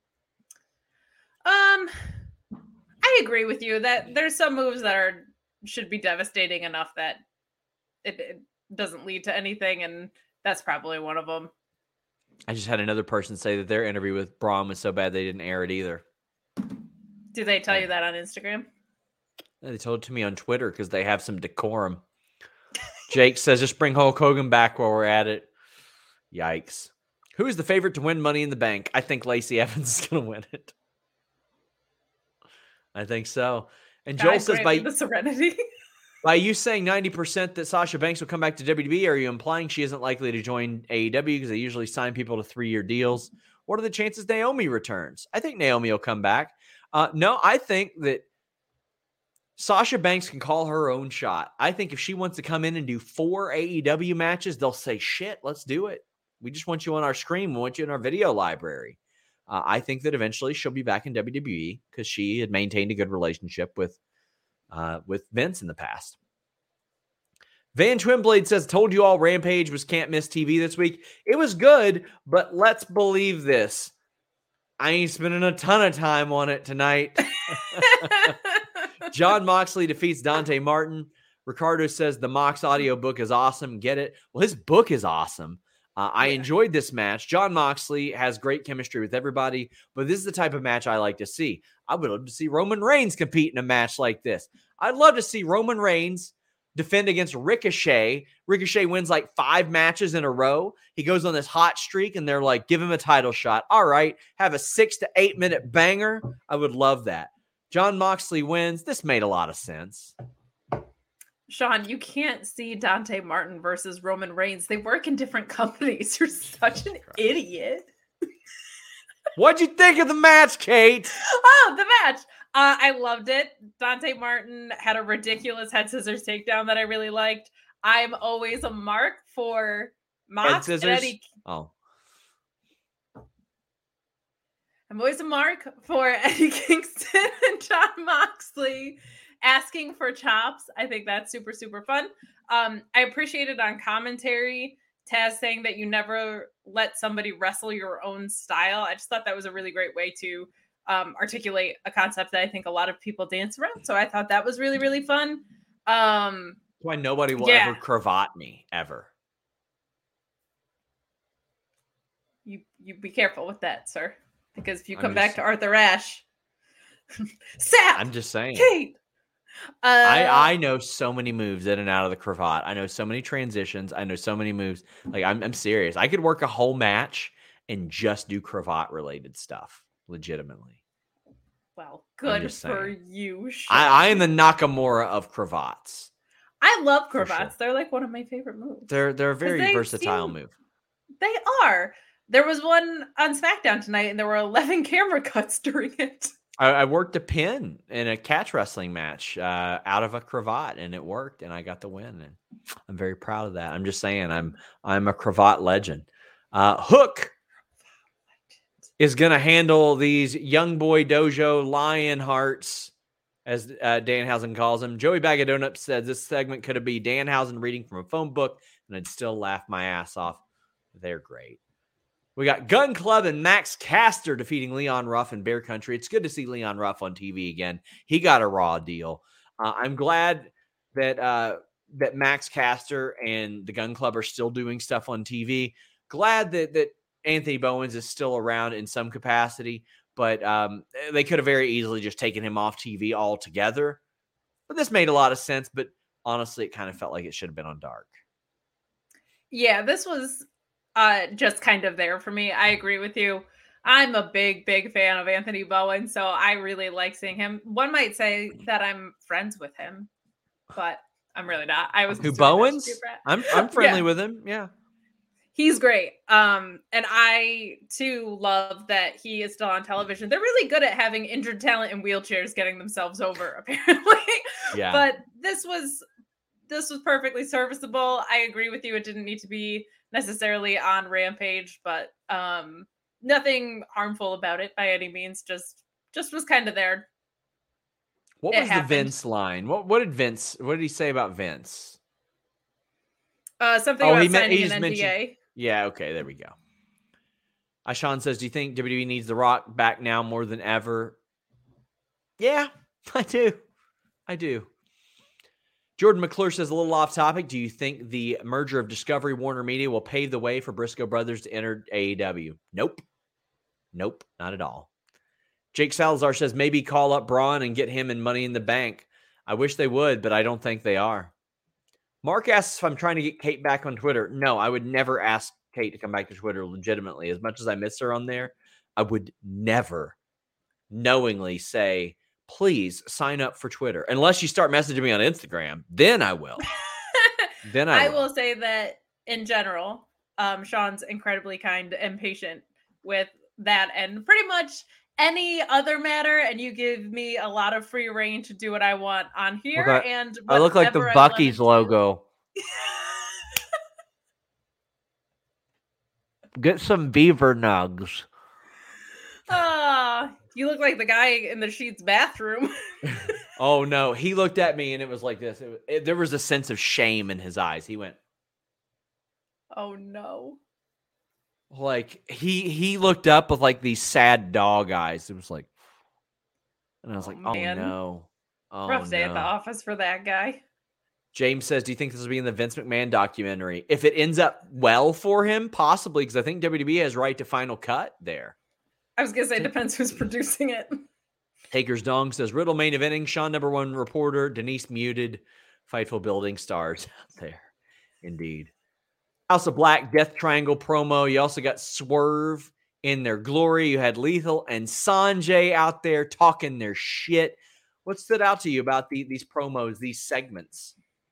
I agree with you that there's some moves that should be devastating enough that it doesn't lead to anything, and that's probably one of them.
I just had another person say that their interview with Braun was so bad they didn't air it either.
Do they tell you that on Instagram?
They told it to me on Twitter because they have some decorum. Jake says, just bring Hulk Hogan back while we're at it. Yikes. Who is the favorite to win Money in the Bank? I think Lacey Evans is going to win it. I think so. And Joel says, by
the Serenity.
By you saying 90% that Sasha Banks will come back to WWE, are you implying she isn't likely to join AEW because they usually sign people to 3-year deals? What are the chances Naomi returns? I think Naomi will come back. No, I think that Sasha Banks can call her own shot. I think if she wants to come in and do 4 AEW matches, they'll say, shit, let's do it. We just want you on our screen. We want you in our video library. I think that eventually she'll be back in WWE because she had maintained a good relationship with Vince in the past. Van Twinblade says, told you all Rampage was can't miss TV this week. It was good, but let's believe this. I ain't spending a ton of time on it tonight. John Moxley defeats Dante Martin. Ricardo says the Mox audio book is awesome. Get it? Well, his book is awesome. I enjoyed this match. Jon Moxley has great chemistry with everybody, but this is the type of match I like to see. I would love to see Roman Reigns compete in a match like this. I'd love to see Roman Reigns defend against Ricochet. Ricochet wins like 5 matches in a row. He goes on this hot streak, and they're like, give him a title shot. All right, have a 6 to 8 minute banger. I would love that. Jon Moxley wins. This made a lot of sense.
Sean, you can't see Dante Martin versus Roman Reigns. They work in different companies. You're such an idiot.
What'd you think of the match, Kate?
Oh, the match. I loved it. Dante Martin had a ridiculous head scissors takedown that I really liked. I'm always a mark for Mox and Eddie.
Oh.
I'm always a mark for Eddie Kingston and Jon Moxley asking for chops. I think that's super, super fun. I appreciated on commentary Taz saying that you never let somebody wrestle your own style. I just thought that was a really great way to articulate a concept that I think a lot of people dance around. So I thought that was really, really fun.
Why nobody will ever cravat me, ever.
You be careful with that, sir. Because if you come back to Arthur Ashe, Sap!
I'm just saying.
Kate!
I know so many moves in and out of the cravat. I know so many transitions. I know so many moves. Like, I'm serious. I could work a whole match and just do cravat related stuff legitimately.
Well, good for you, Sean.
I am the Nakamura of cravats.
I love cravats. Sure. They're like one of my favorite moves.
They're a very versatile move.
They are. There was one on SmackDown tonight, and there were 11 camera cuts during it.
I worked a pin in a catch wrestling match out of a cravat, and it worked, and I got the win. And I'm very proud of that. I'm just saying, I'm a cravat legend. Hook is going to handle these young boy dojo lion hearts, as Danhausen calls them. Joey Bag of Donuts says this segment could be Danhausen reading from a phone book, and I'd still laugh my ass off. They're great. We got Gun Club and Max Caster defeating Leon Ruff in Bear Country. It's good to see Leon Ruff on TV again. He got a Raw deal. I'm glad that Max Caster and the Gun Club are still doing stuff on TV. Glad that Anthony Bowens is still around in some capacity, but they could have very easily just taken him off TV altogether. But this made a lot of sense, but honestly, it kind of felt like it should have been on Dark.
Yeah, this was just kind of there for me. I agree with you. I'm a big, big fan of Anthony Bowen, so I really like seeing him. One might say that I'm friends with him, but I'm really not. I was
Bowens? I'm friendly with him. Yeah.
He's great. And I too love that he is still on television. They're really good at having injured talent in wheelchairs getting themselves over, apparently.
Yeah.
But this was perfectly serviceable. I agree with you. It didn't need to be necessarily on Rampage, but nothing harmful about it by any means. Just was kind of there.
What was the Vince line? What did he say about Vince?
Something about signing an NDA.
Yeah, okay, there we go. Sean says, do you think WWE needs The Rock back now more than ever? Yeah, I do. Jordan McClure says, a little off topic, do you think the merger of Discovery Warner Media will pave the way for Briscoe Brothers to enter AEW? Nope, not at all. Jake Salazar says, maybe call up Braun and get him in Money in the Bank. I wish they would, but I don't think they are. Mark asks if I'm trying to get Kate back on Twitter. No, I would never ask Kate to come back to Twitter legitimately. As much as I miss her on there, I would never knowingly say, please sign up for Twitter. Unless you start messaging me on Instagram, then I will. I
will say that in general, Sean's incredibly kind and patient with that and pretty much any other matter, and you give me a lot of free reign to do what I want on here.
Okay.
And
I look like the Buc-ee's logo. Get some beaver nugs.
You look like the guy in the Sheets bathroom.
Oh no, he looked at me and it was like this. There was a sense of shame in his eyes. He went,
"Oh no."
Like he looked up with like these sad dog eyes. It was like, and I was like, man. "Oh no,
rough day at the office for that guy."
James says, do you think this will be in the Vince McMahon documentary? If it ends up well for him, possibly, because I think WWE has right to final cut there.
I was going to say, it depends who's producing it.
Haker's Dong says, Riddle main eventing, Sean #1 reporter, Denise muted, Fightful building stars out there. Indeed. House of Black, Death Triangle promo. You also got Swerve in their glory. You had Lethal and Sanjay out there talking their shit. What stood out to you about these promos, these segments?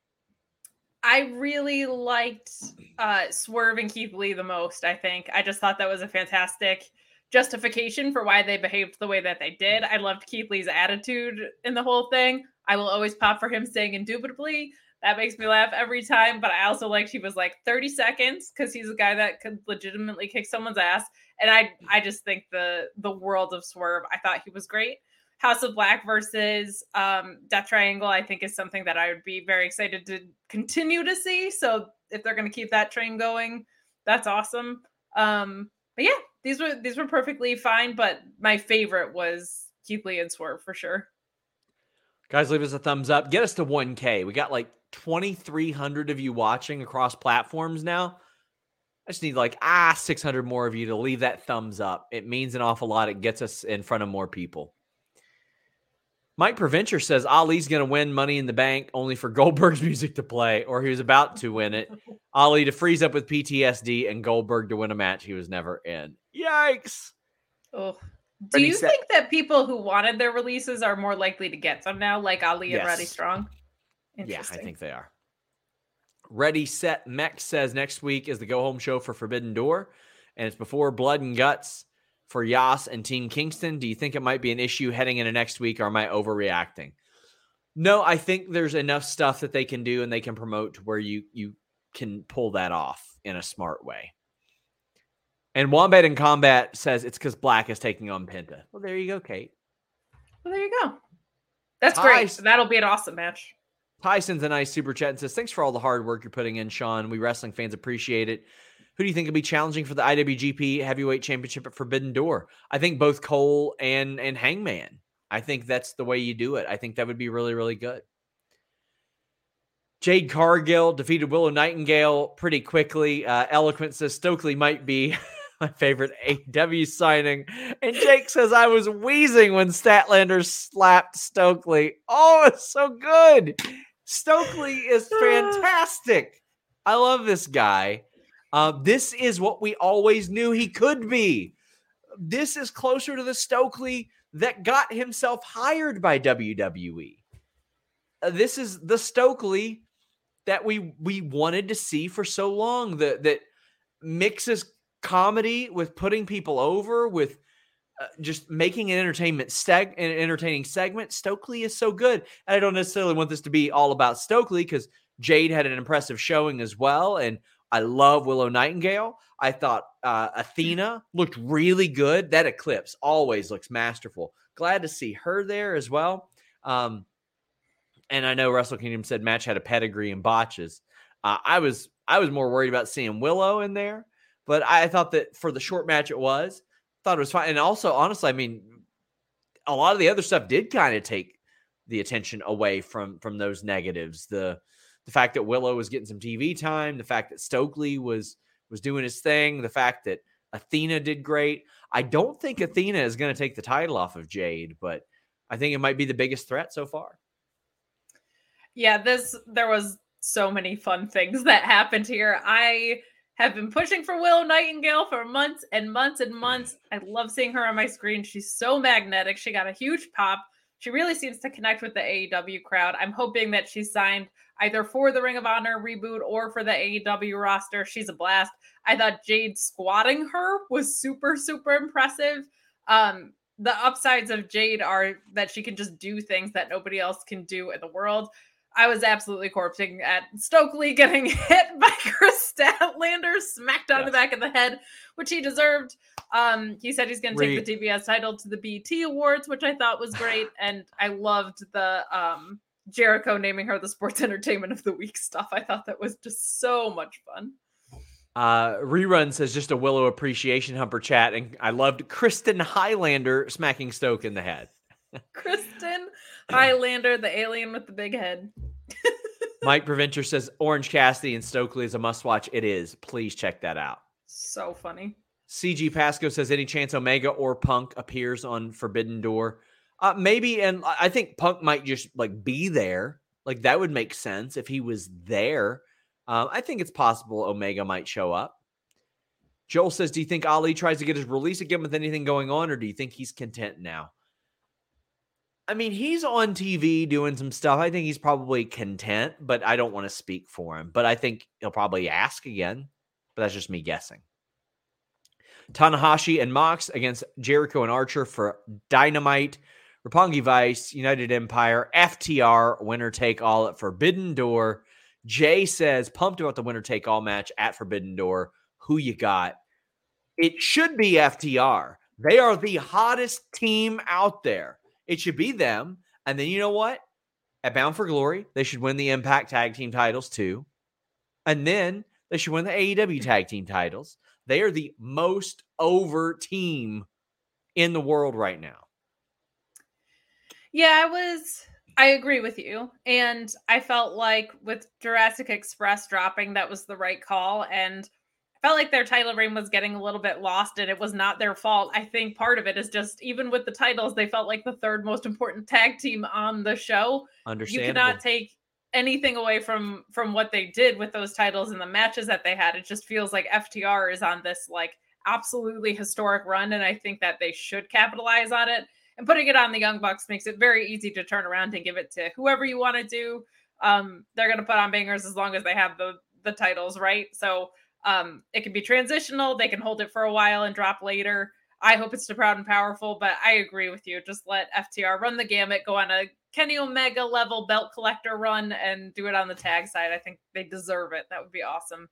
I really liked Swerve and Keith Lee the most, I think. I just thought that was a fantastic justification for why they behaved the way that they did. I loved Keith Lee's attitude in the whole thing. I will always pop for him saying indubitably. That makes me laugh every time. But I also liked he was like 30 seconds because he's a guy that could legitimately kick someone's ass. And I just think the world of Swerve. I thought he was great. House of Black versus Death Triangle, I think, is something that I would be very excited to continue to see. So if they're going to keep that train going, that's awesome. But yeah, these were perfectly fine. But my favorite was Keith Lee and Swerve for sure.
Guys, leave us a thumbs up. Get us to 1K. We got like 2,300 of you watching across platforms now. I just need like 600 more of you to leave that thumbs up. It means an awful lot. It gets us in front of more people. Mike Preventure says Ali's going to win Money in the Bank only for Goldberg's music to play, or he was about to win it. Ali to freeze up with PTSD and Goldberg to win a match he was never in. Yikes.
Oh. Do you think that people who wanted their releases are more likely to get them now, like Ali and Roddy Strong?
Yeah, I think they are. Ready, Set, Mech says next week is the go-home show for Forbidden Door, and it's before Blood and Guts for Yas and Team Kingston. Do you think it might be an issue heading into next week, or am I overreacting? No, I think there's enough stuff that they can do and they can promote to where you can pull that off in a smart way. And Wombat in Combat says it's because Black is taking on Penta. Well, there you go, Kate.
Well, there you go. That's great. That'll be an awesome match.
Tyson's a nice super chat and says, thanks for all the hard work you're putting in, Sean. We wrestling fans appreciate it. Who do you think will be challenging for the IWGP Heavyweight Championship at Forbidden Door? I think both Cole and Hangman. I think that's the way you do it. I think that would be really, really good. Jade Cargill defeated Willow Nightingale pretty quickly. Eloquent says Stokely might be my favorite AEW signing. And Jake says, I was wheezing when Statlander slapped Stokely. Oh, it's so good. Stokely is fantastic. I love this guy. This is what we always knew he could be. This is closer to the Stokely that got himself hired by WWE. This is the Stokely that we wanted to see for so long, that mixes comedy with putting people over, with just making an entertaining segment. Stokely is so good. And I don't necessarily want this to be all about Stokely, because Jade had an impressive showing as well, and I love Willow Nightingale. I thought Athena looked really good. That Eclipse always looks masterful. Glad to see her there as well. And I know Wrestle Kingdom said match had a pedigree and botches. I was more worried about seeing Willow in there, but I thought that for the short match it was fine. And also, honestly, I mean, a lot of the other stuff did kind of take the attention away from those negatives. The fact that Willow was getting some TV time, the fact that Stokely was doing his thing, the fact that Athena did great. I don't think Athena is going to take the title off of Jade, but I think it might be the biggest threat so far.
Yeah, there was so many fun things that happened here. I have been pushing for Willow Nightingale for months and months and months. I love seeing her on my screen. She's so magnetic. She got a huge pop. She really seems to connect with the AEW crowd. I'm hoping that she's signed either for the Ring of Honor reboot or for the AEW roster. She's a blast. I thought Jade squatting her was super, super impressive. The upsides of Jade are that she can just do things that nobody else can do in the world. I was absolutely corpsing at Stokely getting hit by Chris Statlander, smacked on the back of the head, which he deserved. He said he's going to take the TBS title to the BT Awards, which I thought was great. And I loved the Jericho naming her the Sports Entertainment of the Week stuff. I thought that was just so much fun.
Rerun says just a Willow appreciation humper chat. And I loved Kristen Highlander smacking Stoke in the head.
Kristen Highlander, the alien with the big head.
Mike Preventer says Orange Cassidy and Stokely is a must-watch. It is. Please check that out.
So funny.
CG Pasco says any chance Omega or Punk appears on Forbidden Door? Maybe, and I think Punk might just like be there. Like that would make sense if he was there. I think it's possible Omega might show up. Joel says, do you think Ali tries to get his release again with anything going on, or do you think he's content now? I mean, he's on TV doing some stuff. I think he's probably content, but I don't want to speak for him. But I think he'll probably ask again, but that's just me guessing. Tanahashi and Mox against Jericho and Archer for Dynamite, Roppongi Vice, United Empire, FTR, winner take all at Forbidden Door. Jay says, pumped about the winner take all match at Forbidden Door. Who you got? It should be FTR. They are the hottest team out there. It should be them. And then you know what? At Bound for Glory, they should win the Impact Tag Team titles too. And then they should win the AEW Tag Team titles. They are the most over team in the world right now.
Yeah, I agree with you. And I felt like with Jurassic Express dropping, that was the right call. And I felt like their title reign was getting a little bit lost, and it was not their fault. I think part of it is just, even with the titles, they felt like the third most important tag team on the show.
Understandable.
You cannot take anything away from what they did with those titles and the matches that they had. It just feels like FTR is on this like absolutely historic run, and I think that they should capitalize on it. And putting it on the Young Bucks makes it very easy to turn around and give it to whoever you want to do. They're going to put on bangers as long as they have the titles, right? So it can be transitional. They can hold it for a while and drop later. I hope it's to Proud and Powerful, but I agree with you. Just let FTR run the gamut, go on a Kenny Omega level belt collector run, and do it on the tag side. I think they deserve it. That would be awesome.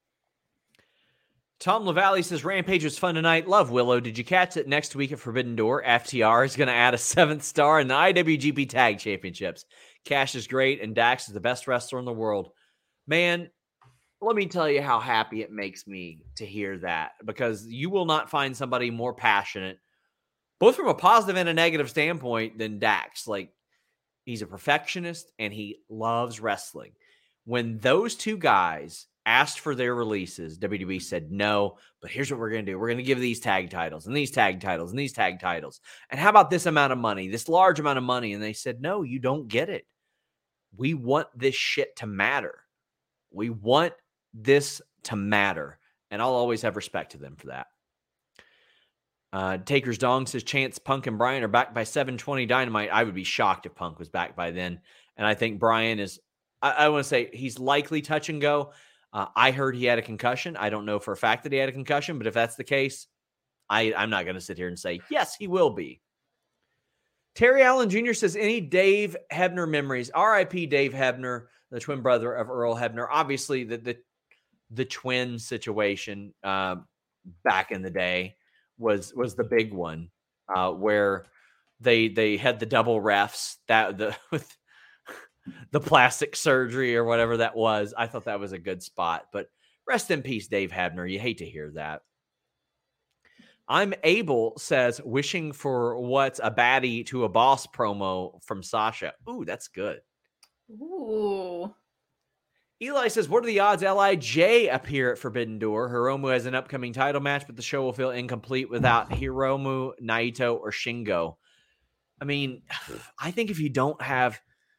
Tom LaValle says, Rampage was fun tonight. Love Willow. Did you catch it next week at Forbidden Door? FTR is going to add a 7th star in the IWGP Tag Championships. Cash is great, and Dax is the best wrestler in the world. Man, let me tell you how happy it makes me to hear that, because you will not find somebody more passionate, both from a positive and a negative standpoint, than Dax. Like, he's a perfectionist, and he loves wrestling. When those two guys asked for their releases, WWE said no, but here's what we're going to do. We're going to give these tag titles and these tag titles and these tag titles. And how about this amount of money, this large amount of money? And they said, no, you don't get it. We want this shit to matter. We want this to matter. And I'll always have respect to them for that. Taker's Dong says, Chance, Punk, and Bryan are back by 720 Dynamite. I would be shocked if Punk was back by then. And I think Bryan is, I want to say he's likely touch and go. I heard he had a concussion. I don't know for a fact that he had a concussion, but if that's the case, I'm not going to sit here and say, yes, he will be. Terry Allen Jr. says, any Dave Hebner memories? R.I.P. Dave Hebner, the twin brother of Earl Hebner. Obviously, the twin situation back in the day was the big one, where they had the double refs with the plastic surgery or whatever that was. I thought that was a good spot, but rest in peace, Dave Hebner. You hate to hear that. I'm Able says, wishing for what's a baddie to a boss promo from Sasha. Ooh, that's good.
Ooh.
Eli says, what are the odds LIJ appear at Forbidden Door? Hiromu has an upcoming title match, but the show will feel incomplete without Hiromu, Naito, or Shingo. I mean, I think if you don't have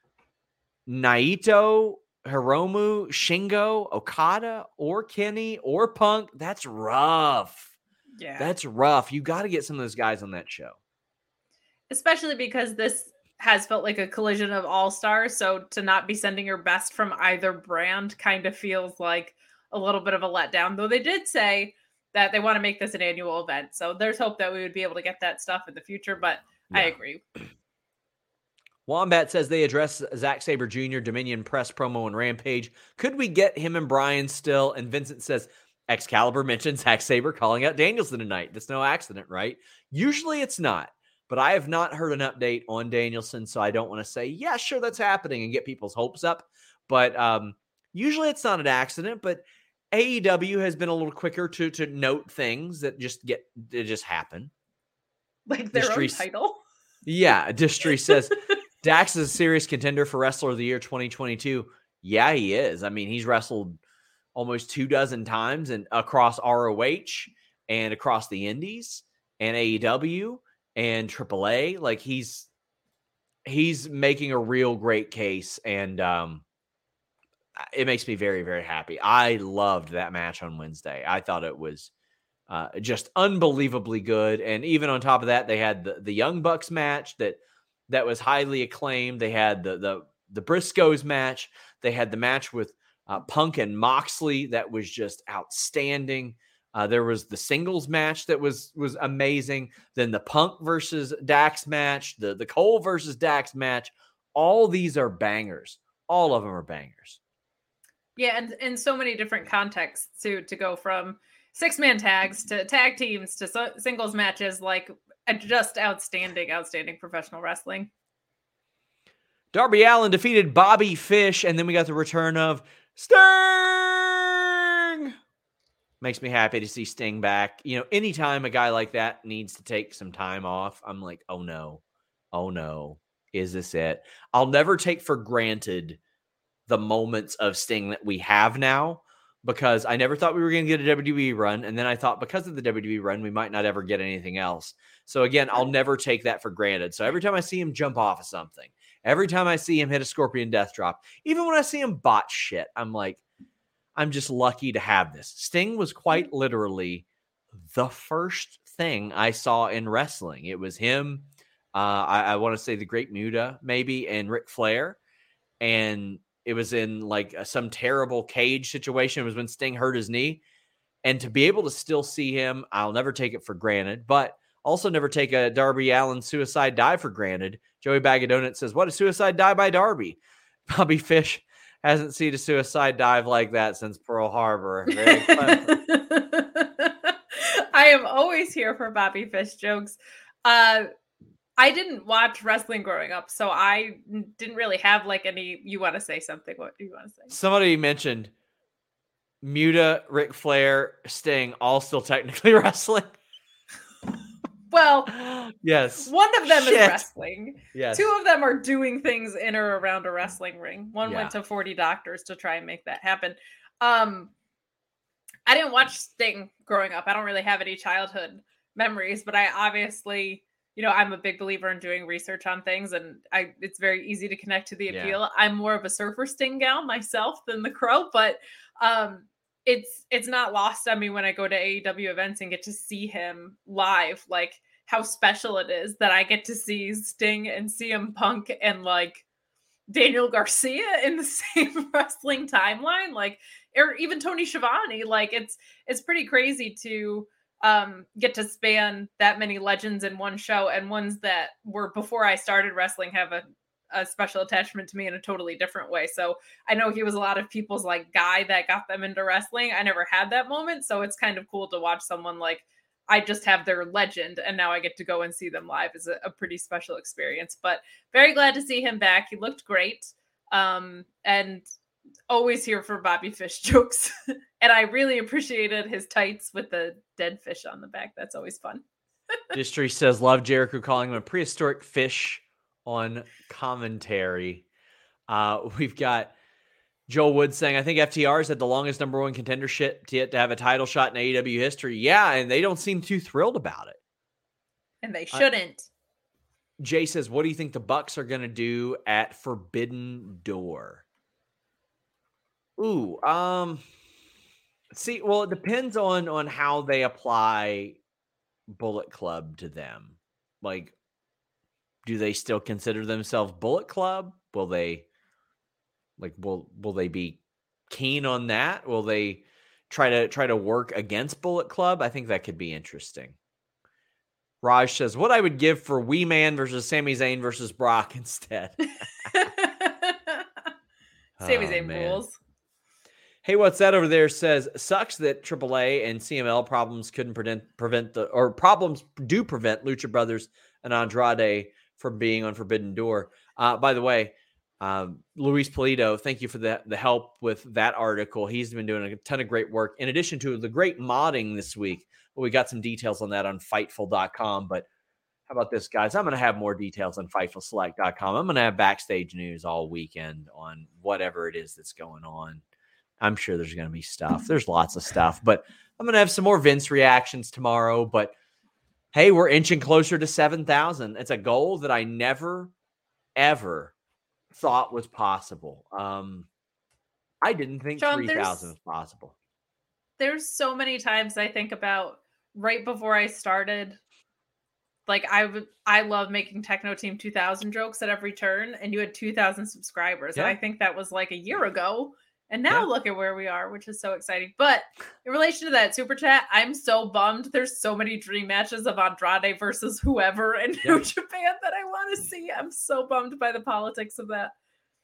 Naito, Hiromu, Shingo, Okada, or Kenny, or Punk, that's rough.
Yeah.
That's rough. You got to get some of those guys on that show.
Especially because this has felt like a collision of all-stars, so to not be sending your best from either brand kind of feels like a little bit of a letdown, though they did say that they want to make this an annual event, so there's hope that we would be able to get that stuff in the future, but yeah. I agree.
Wombat says they address Zack Sabre Jr. Dominion press promo and Rampage. Could we get him and Bryan still? And Vincent says, Excalibur mentions Zack Sabre calling out Danielson tonight. That's no accident, right? Usually it's not, but I have not heard an update on Danielson, so I don't want to say, yeah, sure, that's happening and get people's hopes up. But usually it's not an accident, but AEW has been a little quicker to note things that just happen.
Like their own title?
Yeah, Distry says, Dax is a serious contender for Wrestler of the Year 2022. Yeah, he is. I mean, he's wrestled almost 24 times and across ROH and across the Indies and AEW and AAA. Like he's making a real great case, and it makes me very, very happy. I loved that match on Wednesday. I thought it was just unbelievably good. And even on top of that, they had the Young Bucks match that was highly acclaimed. They had the Briscoes match. They had the match with Punk and Moxley that was just outstanding. There was the singles match that was amazing. Then the Punk versus Dax match, the Cole versus Dax match. All these are bangers. All of them are bangers.
Yeah, and in so many different contexts to go from 6-man tags to tag teams to singles matches, like just outstanding professional wrestling.
Darby Allin defeated Bobby Fish, and then we got the return of Sting. Makes me happy to see Sting back. You know, anytime a guy like that needs to take some time off, I'm like, oh no, is this it? I'll never take for granted the moments of Sting that we have now, because I never thought we were going to get a WWE run. And then I thought because of the WWE run, we might not ever get anything else. So again, I'll never take that for granted. So every time I see him jump off of something, every time I see him hit a Scorpion Death Drop, even when I see him botch shit, I'm like, I'm just lucky to have this. Sting was quite literally the first thing I saw in wrestling. It was him. I want to say the Great Muta maybe, and Ric Flair. And it was in like some terrible cage situation. It was when Sting hurt his knee. And to be able to still see him, I'll never take it for granted, but also never take a Darby Allin suicide dive for granted. Joey Bag of Donuts says, what a suicide dive by Darby. Bobby Fish hasn't seen a suicide dive like that since Pearl Harbor. Very clever.
I am always here for Bobby Fish jokes. I didn't watch wrestling growing up, so I didn't really have like any. You want to say something? What do you want to say?
Somebody mentioned Muta, Ric Flair, Sting, all still technically wrestling.
Well,
yes.
One of them is wrestling.
Yes.
2 of them are doing things in or around a wrestling ring. One went to 40 doctors to try and make that happen. I didn't watch Sting growing up. I don't really have any childhood memories, but I obviously, you know, I'm a big believer in doing research on things, and it's very easy to connect to the appeal. Yeah. I'm more of a Surfer Sting gal myself than the Crow, but it's not lost on me when I go to AEW events and get to see him live, like how special it is that I get to see Sting and CM Punk and like Daniel Garcia in the same wrestling timeline, like, or even Tony Schiavone. Like it's pretty crazy to get to span that many legends in one show, and ones that were before I started wrestling have a special attachment to me in a totally different way. So I know he was a lot of people's like guy that got them into wrestling. I never had that moment. So it's kind of cool to watch someone like, I just have their legend and now I get to go and see them live is a pretty special experience, but very glad to see him back. He looked great. And always here for Bobby Fish jokes. And I really appreciated his tights with the dead fish on the back. That's always fun.
Distry says, love Jericho calling him a prehistoric fish on commentary. We've got Joel Wood saying, I think FTR's had the longest number 1 contendership yet to have a title shot in AEW history. Yeah, and they don't seem too thrilled about it.
And they shouldn't.
Jay says, what do you think the Bucks are going to do at Forbidden Door? Ooh, see, well, it depends on how they apply Bullet Club to them. Like, do they still consider themselves Bullet Club? Will they be keen on that? Will they try to work against Bullet Club? I think that could be interesting. Raj says, what I would give for Wee Man versus Sami Zayn versus Brock instead.
Sami Zayn rules.
Hey, what's that over there? Says, sucks that AAA and CML problems couldn't prevent problems do prevent Lucha Brothers and Andrade from being on Forbidden Door. By the way, Luis Polito, thank you for the help with that article. He's been doing a ton of great work. In addition to the great modding this week, we got some details on that on Fightful.com. But How about this, guys? I'm going to have more details on FightfulSelect.com. I'm going to have backstage news all weekend on whatever it is that's going on. I'm sure there's going to be stuff. There's lots of stuff, but I'm going to have some more Vince reactions tomorrow. But hey, we're inching closer to 7,000. It's a goal that I never, ever thought was possible. I didn't think 3,000 was possible.
There's so many times I think about right before I started. Like I love making Techno Team 2000 jokes at every turn, and you had 2,000 subscribers. Yeah. And I think that was like a year ago. And now look at where we are, which is so exciting. But in relation to that super chat, I'm so bummed. There's so many dream matches of Andrade versus whoever in New Japan that I want to see. I'm so bummed by the politics of that.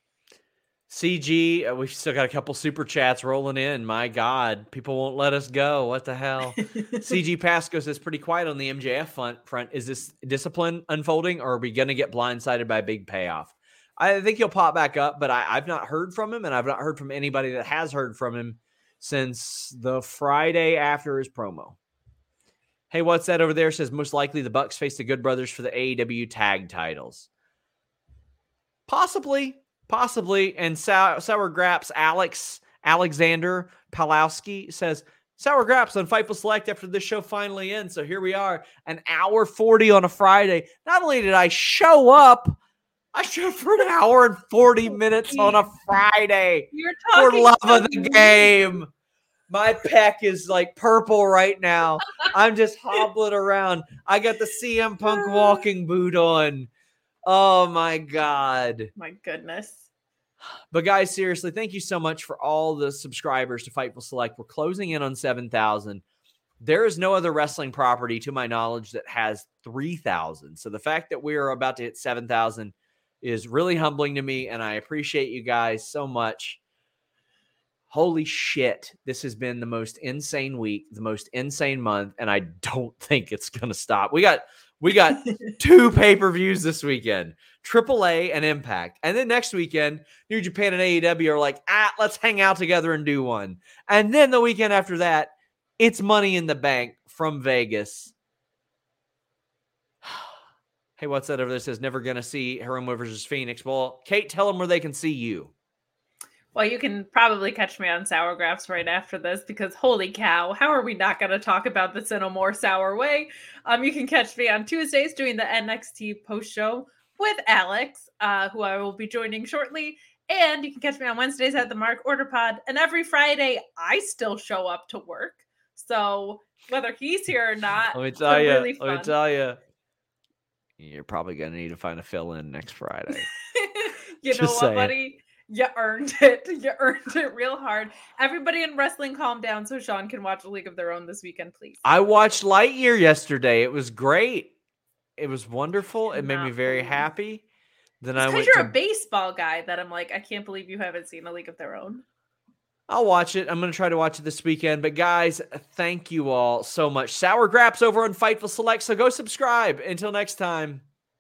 CG, we've still got a couple super chats rolling in. My God, people won't let us go. What the hell? CG Pasco says, pretty quiet on the MJF front. Is this discipline unfolding, or are we going to get blindsided by a big payoff? I think he'll pop back up, but I've not heard from him, and I've not heard from anybody that has heard from him since the Friday after his promo. Hey, what's that over there? Says, most likely the Bucks face the Good Brothers for the AEW tag titles. Possibly. And Sour Graps Alexander Palowski says, Sour Graps on Fightful Select after this show finally ends. So here we are, an hour 40 on a Friday. Not only did I show up, I showed for an hour and 40 minutes on a Friday.
You're talking
for love of the game. My pec is like purple right now. I'm just hobbling around. I got the CM Punk walking boot on. Oh my God.
My goodness.
But guys, seriously, thank you so much for all the subscribers to Fightful Select. We're closing in on 7,000. There is no other wrestling property, to my knowledge, that has 3,000. So the fact that we are about to hit 7,000 is really humbling to me, and I appreciate you guys so much. Holy shit. This has been the most insane week, the most insane month, and I don't think it's going to stop. We got 2 pay-per-views this weekend, AAA and Impact. And then next weekend, New Japan and AEW are like, let's hang out together and do one. And then the weekend after that, it's Money in the Bank from Vegas. Hey, what's that over there? Says, never going to see Hiromu versus Phoenix. Well, Kate, tell them where they can see you.
Well, you can probably catch me on Sour Graphs right after this, because holy cow, how are we not going to talk about this in a more sour way? You can catch me on Tuesdays doing the NXT post show with Alex, who I will be joining shortly. And you can catch me on Wednesdays at the Mark Order Pod. And every Friday, I still show up to work. So whether he's here or not,
let me tell you, you're probably going to need to find a fill-in next Friday.
You know what, buddy? You earned it. You earned it real hard. Everybody in wrestling, calm down so Sean can watch A League of Their Own this weekend, please.
I watched Lightyear yesterday. It was great. It was wonderful. It made me very happy. Then
because you're a baseball guy that I'm like, I can't believe you haven't seen A League of Their Own.
I'll watch it. I'm going to try to watch it this weekend. But guys, thank you all so much. Sour Graps over on Fightful Select. So go subscribe. Until next time,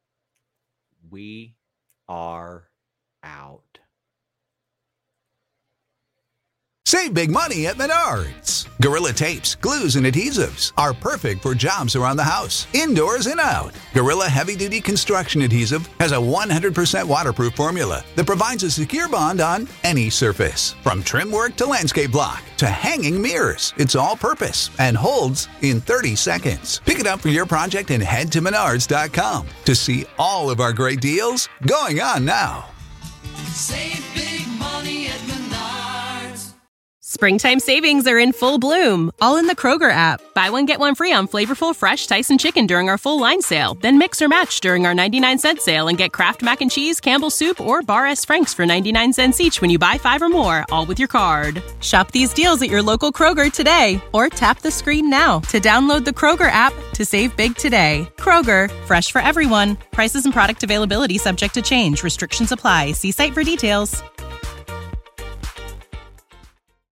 we are out.
Save big money at Menards. Gorilla Tapes, glues, and adhesives are perfect for jobs around the house, indoors and out. Gorilla Heavy Duty Construction Adhesive has a 100% waterproof formula that provides a secure bond on any surface. From trim work to landscape block to hanging mirrors, it's all purpose and holds in 30 seconds. Pick it up for your project and head to Menards.com to see all of our great deals going on now.
Save big money at Menards.
Springtime savings are in full bloom, all in the Kroger app. Buy one, get one free on flavorful fresh Tyson chicken during our full line sale. Then mix or match during our 99-cent sale and get Kraft Mac and Cheese, Campbell's Soup, or Bar S. Frank's for 99 cents each when you buy 5 or more, all with your card. Shop these deals at your local Kroger today, or tap the screen now to download the Kroger app to save big today. Kroger, fresh for everyone. Prices and product availability subject to change. Restrictions apply. See site for details.